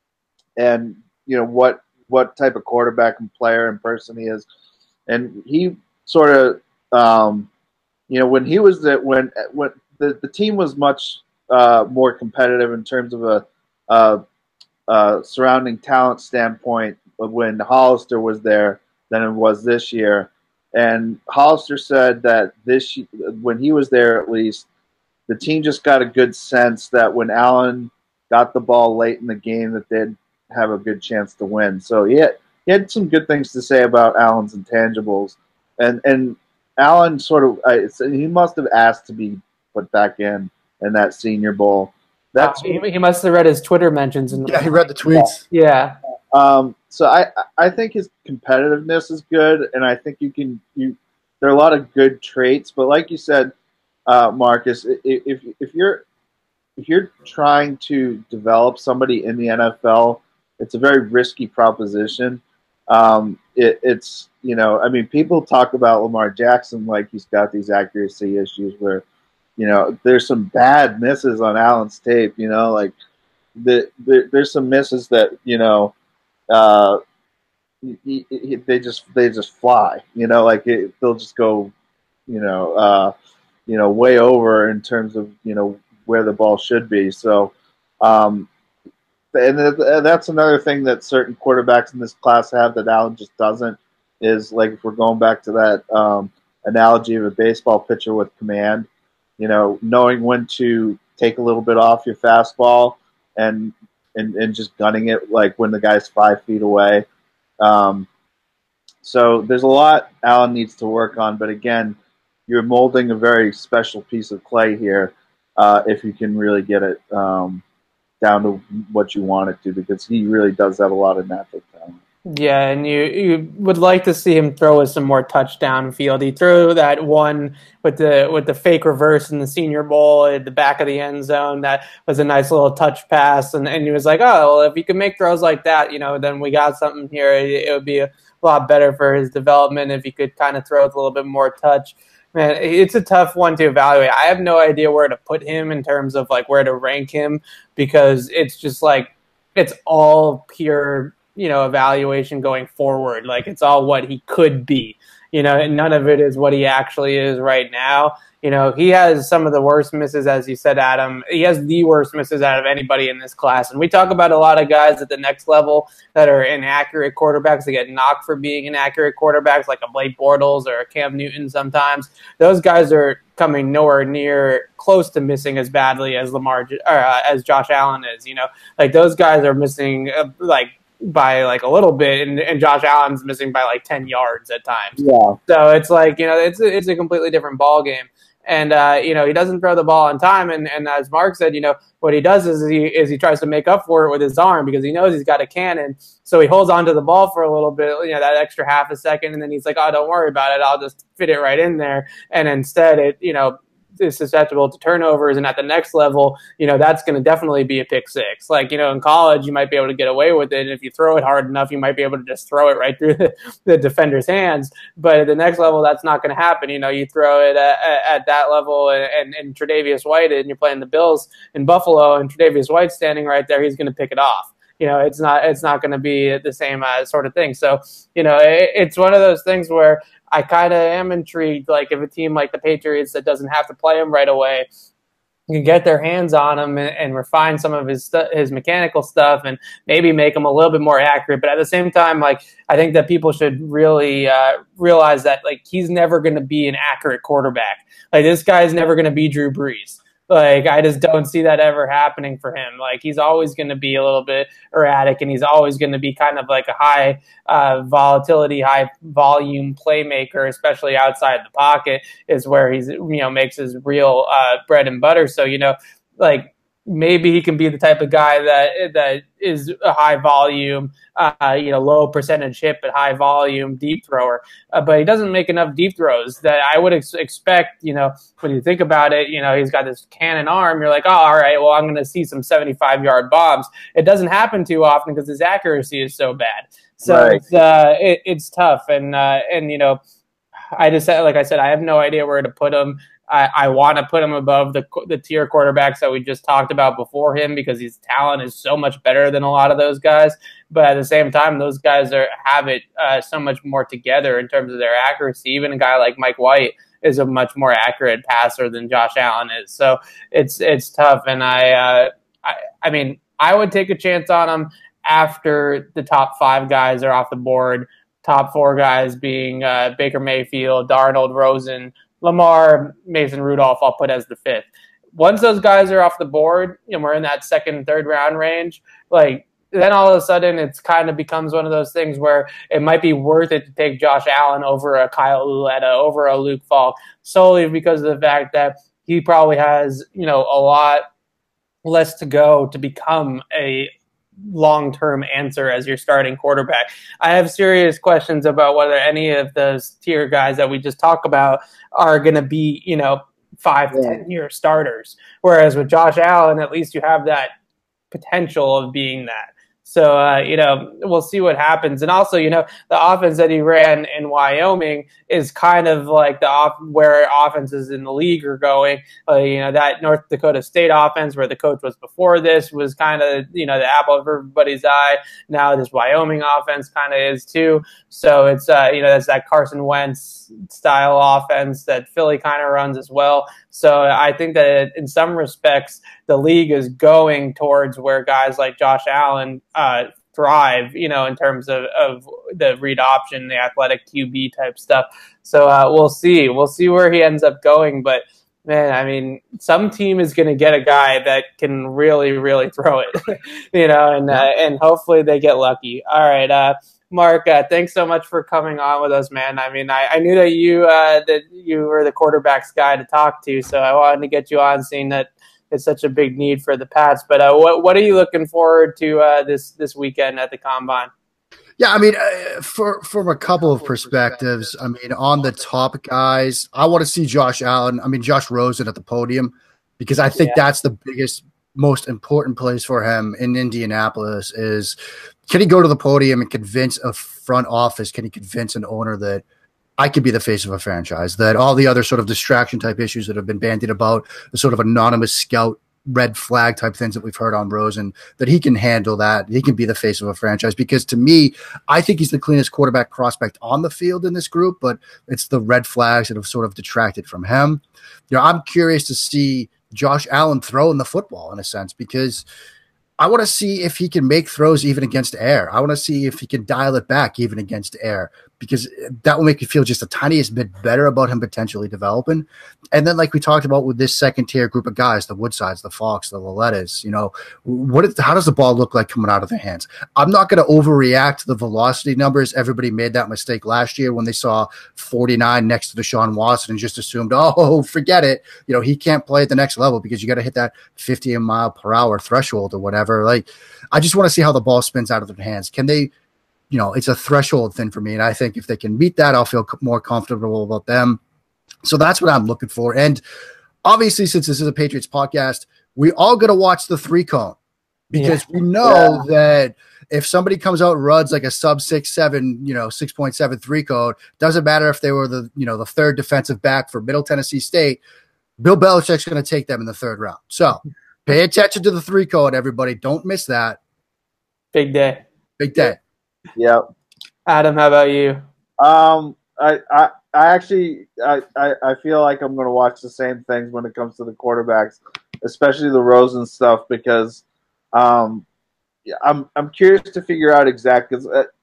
and you know what what type of quarterback and player and person he is, and he sort of um, you know, when he was the when when the, the team was much uh, more competitive in terms of a, a, a surrounding talent standpoint when Hollister was there than it was this year. And Hollister said that this when he was there, at least, the team just got a good sense that when Allen got the ball late in the game, that they'd have a good chance to win. So he had, he had some good things to say about Allen's intangibles, and and Allen sort of uh, he must have asked to be put back in in that Senior Bowl. That's uh, he, he must have read his Twitter mentions. And yeah, he read the tweets. Yeah. Um, so I I think his competitiveness is good, and I think you can you there are a lot of good traits. But like you said, uh, Marcus, if if you're if you're trying to develop somebody in the N F L, it's a very risky proposition. Um, it, it's, you know, I mean, people talk about Lamar Jackson like he's got these accuracy issues where, you know, there's some bad misses on Allen's tape, you know, like the, the there's some misses that, you know, uh, he, he, they just, they just fly, you know, like it, they'll just go, you know, uh, you know, way over in terms of, you know, where the ball should be. So, um, and that's another thing that certain quarterbacks in this class have that Allen just doesn't, is like if we're going back to that um, analogy of a baseball pitcher with command, you know, knowing when to take a little bit off your fastball and and, and just gunning it like when the guy's five feet away. Um, so there's a lot Allen needs to work on. But again, you're molding a very special piece of clay here uh, if you can really get it um, down to what you want it to, because he really does have a lot of natural talent. Yeah, and you, you would like to see him throw with some more touchdown field. He threw that one with the with the fake reverse in the Senior Bowl at the back of the end zone. That was a nice little touch pass, and, and he was like, oh, well, if he can make throws like that, you know, then we got something here. It, it would be a lot better for his development if he could kind of throw with a little bit more touch. Man, it's a tough one to evaluate. I have no idea where to put him in terms of like where to rank him, because it's just like it's all pure, you know, evaluation going forward. Like it's all what he could be, you know, and none of it is what he actually is right now. You know, he has some of the worst misses, as you said, Adam. He has the worst misses out of anybody in this class. And we talk about a lot of guys at the next level that are inaccurate quarterbacks. They get knocked for being inaccurate quarterbacks, like a Blake Bortles or a Cam Newton sometimes. Those guys are coming nowhere near close to missing as badly as Lamar or uh, as Josh Allen is. You know, like those guys are missing uh, like by like a little bit, and, and Josh Allen's missing by like ten yards at times. Yeah. So it's like, you know, it's a, it's a completely different ball game. And, uh, you know, he doesn't throw the ball on time. And, and as Mark said, you know, what he does is he is he tries to make up for it with his arm, because he knows he's got a cannon. So he holds onto the ball for a little bit, you know, that extra half a second. And then he's like, oh, don't worry about it. I'll just fit it right in there. And instead it, you know, is susceptible to turnovers. And at the next level, you know, that's going to definitely be a pick six. Like, you know, in college, you might be able to get away with it. And if you throw it hard enough, you might be able to just throw it right through the, the defender's hands. But at the next level, that's not going to happen. You know, you throw it at, at that level, and, and, and Tre'Davious White, and you're playing the Bills in Buffalo, and Tre'Davious White's standing right there, he's going to pick it off. You know, it's not it's not going to be the same uh, sort of thing. So, you know, it, it's one of those things where I kind of am intrigued. Like if a team like the Patriots that doesn't have to play him right away can get their hands on him and, and refine some of his stu- his mechanical stuff and maybe make him a little bit more accurate. But at the same time, like I think that people should really uh, realize that like he's never going to be an accurate quarterback. Like this guy's never going to be Drew Brees. Like, I just don't see that ever happening for him. Like, he's always going to be a little bit erratic, and he's always going to be kind of like a high uh, volatility, high volume playmaker, especially outside the pocket is where he's, you know, makes his real uh, bread and butter. So, you know, like, maybe he can be the type of guy that that is a high volume, uh, you know, low percentage hit, but high volume deep thrower. Uh, but he doesn't make enough deep throws that I would ex- expect, you know, when you think about it, you know, he's got this cannon arm. You're like, oh, all right, well, I'm going to see some seventy-five yard bombs. It doesn't happen too often because his accuracy is so bad. So right. it's, uh, it, it's tough. And, uh, and, you know, I just, like I said, I have no idea where to put him. I, I want to put him above the the tier quarterbacks that we just talked about before him because his talent is so much better than a lot of those guys. But at the same time, those guys are have it uh, so much more together in terms of their accuracy. Even a guy like Mike White is a much more accurate passer than Josh Allen is. So it's it's tough. And I, uh, I, I mean, I would take a chance on him after the top five guys are off the board. Top four guys being uh, Baker Mayfield, Darnold, Rosen, Lamar, Mason Rudolph, I'll put as the fifth. Once those guys are off the board, and we're in that second, third round range, like then all of a sudden it's kind of becomes one of those things where it might be worth it to take Josh Allen over a Kyle Uletta, over a Luke Falk, solely because of the fact that he probably has, you know, a lot less to go to become a long-term answer as your starting quarterback. I have serious questions about whether any of those tier guys that we just talked about are going to be, you know, five to ten year starters. Whereas with Josh Allen, at least you have that potential of being that. So, uh, you know, we'll see what happens. And also, you know, the offense that he ran in Wyoming is kind of like the off- where offenses in the league are going. Uh, you know, that North Dakota State offense where the coach was before this was kind of, you know, the apple of everybody's eye. Now this Wyoming offense kind of is too. So it's, uh, you know, that's that Carson Wentz style offense that Philly kind of runs as well. So I think that in some respects, the league is going towards where guys like Josh Allen uh, thrive, you know, in terms of, of the read option, the athletic Q B type stuff. So uh, we'll see. We'll see where he ends up going. But, man, I mean, some team is going to get a guy that can really, really throw it, you know, and uh, and hopefully they get lucky. All right, uh, Mark, uh, thanks so much for coming on with us, man. I mean, I, I knew that you uh, that you were the quarterbacks guy to talk to, so I wanted to get you on, seeing that it's such a big need for the Pats. But uh, what what are you looking forward to uh, this this weekend at the Combine? Yeah, I mean, uh, for from a couple of perspectives, I mean, on the top guys, I want to see Josh Allen. I mean, Josh Rosen at the podium, because I think yeah. that's the biggest, most important place for him in Indianapolis is, can he go to the podium and convince a front office, can he convince an owner that I could be the face of a franchise, that all the other sort of distraction type issues that have been bandied about, the sort of anonymous scout red flag type things that we've heard on Rosen, that he can handle that. He can be the face of a franchise, because to me, I think he's the cleanest quarterback prospect on the field in this group, but it's the red flags that have sort of detracted from him. You know, I'm curious to see Josh Allen throwing the football in a sense, because I want to see if he can make throws even against air. I want to see if he can dial it back even against air, because that will make you feel just the tiniest bit better about him potentially developing. And then, like we talked about with this second tier group of guys, the Woodsides, the Falks, the Lalettas, you know, what? Is, how does the ball look like coming out of their hands? I'm not going to overreact to the velocity numbers. Everybody made that mistake last year when they saw forty-nine next to Deshaun Watson and just assumed, oh, forget it. You know, he can't play at the next level because you got to hit that fifty mile per hour threshold or whatever. Like, I just want to see how the ball spins out of their hands. Can they, you know, it's a threshold thing for me. And I think if they can meet that, I'll feel more comfortable about them. So that's what I'm looking for. And obviously, since this is a Patriots podcast, we all got to watch the three cone, because yeah. we know yeah. that if somebody comes out and runs like a sub six, seven, you know, six point seven three code, doesn't matter if they were the, you know, the third defensive back for Middle Tennessee State, Bill Belichick's going to take them in the third round. So pay attention to the three code, everybody. Don't miss that. Big day. Big day. Yeah. Adam, how about you? Um, I, I, I actually, I, I, I feel like I'm going to watch the same things when it comes to the quarterbacks, especially the Rosen stuff, because um, yeah, I'm, I'm curious to figure out exactly.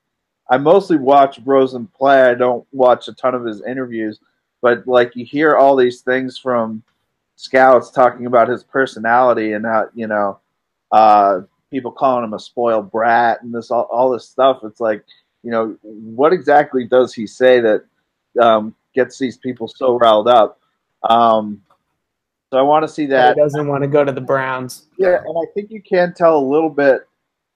I mostly watch Rosen play. I don't watch a ton of his interviews, but like you hear all these things from scouts talking about his personality and how, you know, uh, people calling him a spoiled brat and this all, all this stuff. It's like, you know, what exactly does he say that um, gets these people so riled up? Um, so I want to see that. He doesn't want to go to the Browns. Yeah, and I think you can tell a little bit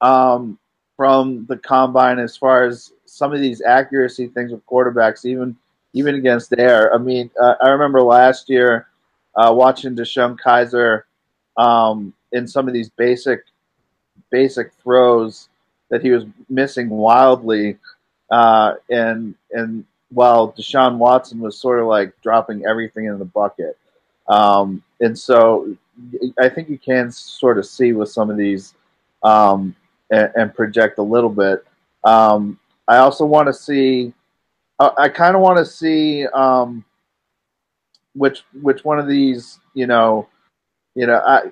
um, from the Combine as far as some of these accuracy things with quarterbacks, even even against air. I mean, uh, I remember last year uh, watching Deshaun Kaiser um, in some of these basic basic throws that he was missing wildly, uh, and and while Deshaun Watson was sort of like dropping everything in the bucket. Um, and so I think you can sort of see with some of these um, and, and project a little bit. Um, I also want to see. I, I kind of want to see um, which which one of these. You know, you know. I,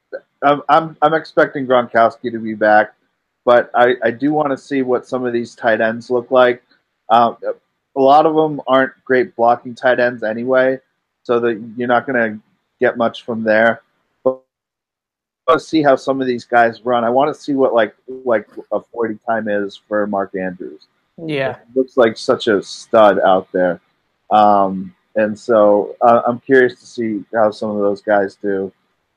I'm I'm I'm expecting Gronkowski to be back, but I, I do want to see what some of these tight ends look like. Um, a lot of them aren't great blocking tight ends anyway, so that you're not going to get much from there. But I want to see how some of these guys run. I want to see what like like a forty time is for Mark Andrews. Yeah, it looks like such a stud out there, um, and so uh, I'm curious to see how some of those guys do.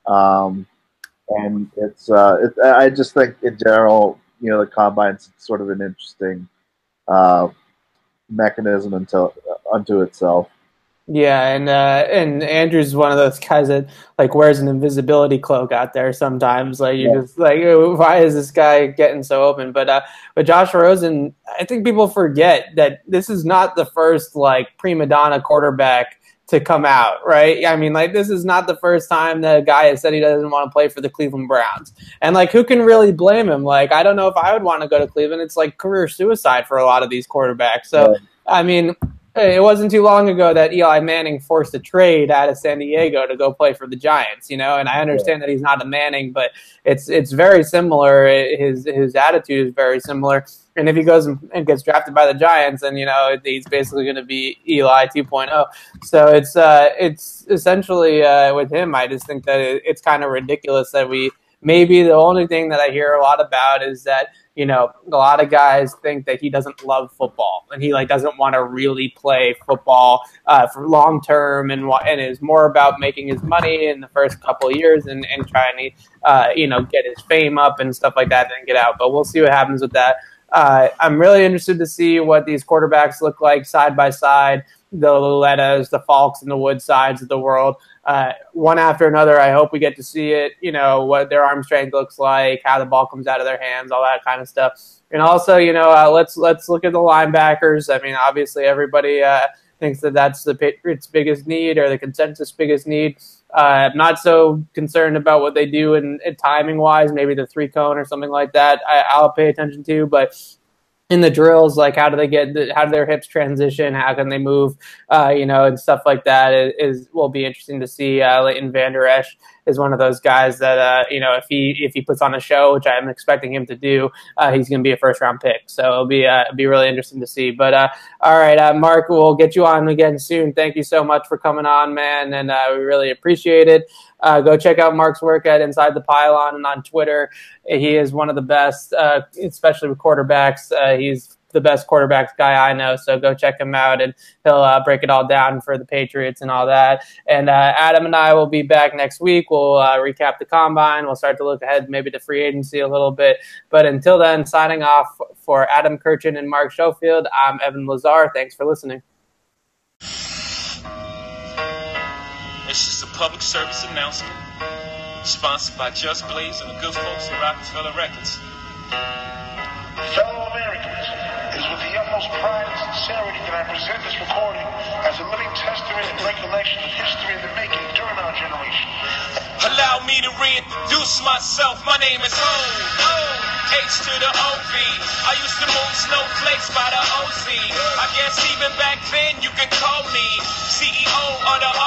Um, and it's uh, it, I just think in general, you know, the combine's sort of an interesting uh, mechanism until unto itself. Yeah, and uh, and Andrews is one of those guys that like wears an invisibility cloak out there sometimes. Like you're yeah. just like, why is this guy getting so open? But uh, but Josh Rosen, I think people forget that this is not the first like prima donna quarterback to come out, right? I mean, like this is not the first time that a guy has said he doesn't want to play for the Cleveland Browns. And like, who can really blame him? Like, I don't know if I would want to go to Cleveland. It's like career suicide for a lot of these quarterbacks. So, yeah. I mean. It wasn't too long ago that Eli Manning forced a trade out of San Diego to go play for the Giants, you know, and I understand yeah. that he's not a Manning, but it's it's very similar. His his attitude is very similar. And if he goes and gets drafted by the Giants, then, you know, he's basically going to be Eli two point oh. So it's uh, it's essentially uh, with him, I just think that it, it's kind of ridiculous that we maybe the only thing that I hear a lot about is that, you know, a lot of guys think that he doesn't love football and he like doesn't want to really play football uh, for long term and and is more about making his money in the first couple of years and, and trying to, uh, you know, get his fame up and stuff like that and get out. But we'll see what happens with that. Uh, I'm really interested to see what these quarterbacks look like side by side, the Lulettas, the Falks, and the Woodsides of the world. Uh, one after another, I hope we get to see it, you know, what their arm strength looks like, how the ball comes out of their hands, all that kind of stuff. And also, you know, uh, let's let's look at the linebackers. I mean, obviously everybody uh, thinks that that's the Patriots' biggest need or the consensus biggest need. Uh, I'm not so concerned about what they do in, in timing-wise, maybe the three-cone or something like that I, I'll pay attention to, but in the drills, like how do they get, the, how do their hips transition? How can they move? Uh, you know, and stuff like that is, is will be interesting to see. Uh, Leighton Vander Esch is one of those guys that uh, you know, if he if he puts on a show, which I'm expecting him to do, uh, he's going to be a first round pick. So it'll be uh, it'll be really interesting to see. But uh, all right, uh, Mark, we'll get you on again soon. Thank you so much for coming on, man, and uh, we really appreciate it. Uh, go check out Mark's work at Inside the Pylon and on Twitter. He is one of the best, uh, especially with quarterbacks. Uh, he's the best quarterbacks guy I know, so go check him out, and he'll uh, break it all down for the Patriots and all that. And uh, Adam and I will be back next week. We'll uh, recap the Combine. We'll start to look ahead maybe to free agency a little bit. But until then, signing off for Adam Kirchin and Mark Schofield, I'm Evan Lazar. Thanks for listening. It's just a public service announcement, sponsored by Just Blaze and the good folks at Rockefeller Records. Fellow Americans, it is with the utmost pride and sincerity that I present this recording as a living testament and recollection of history in the making during our generation. Allow me to reintroduce myself. My name is O. O. H to the O V. I used to move snowflakes by the O Z. I guess even back then you could call me C E O of the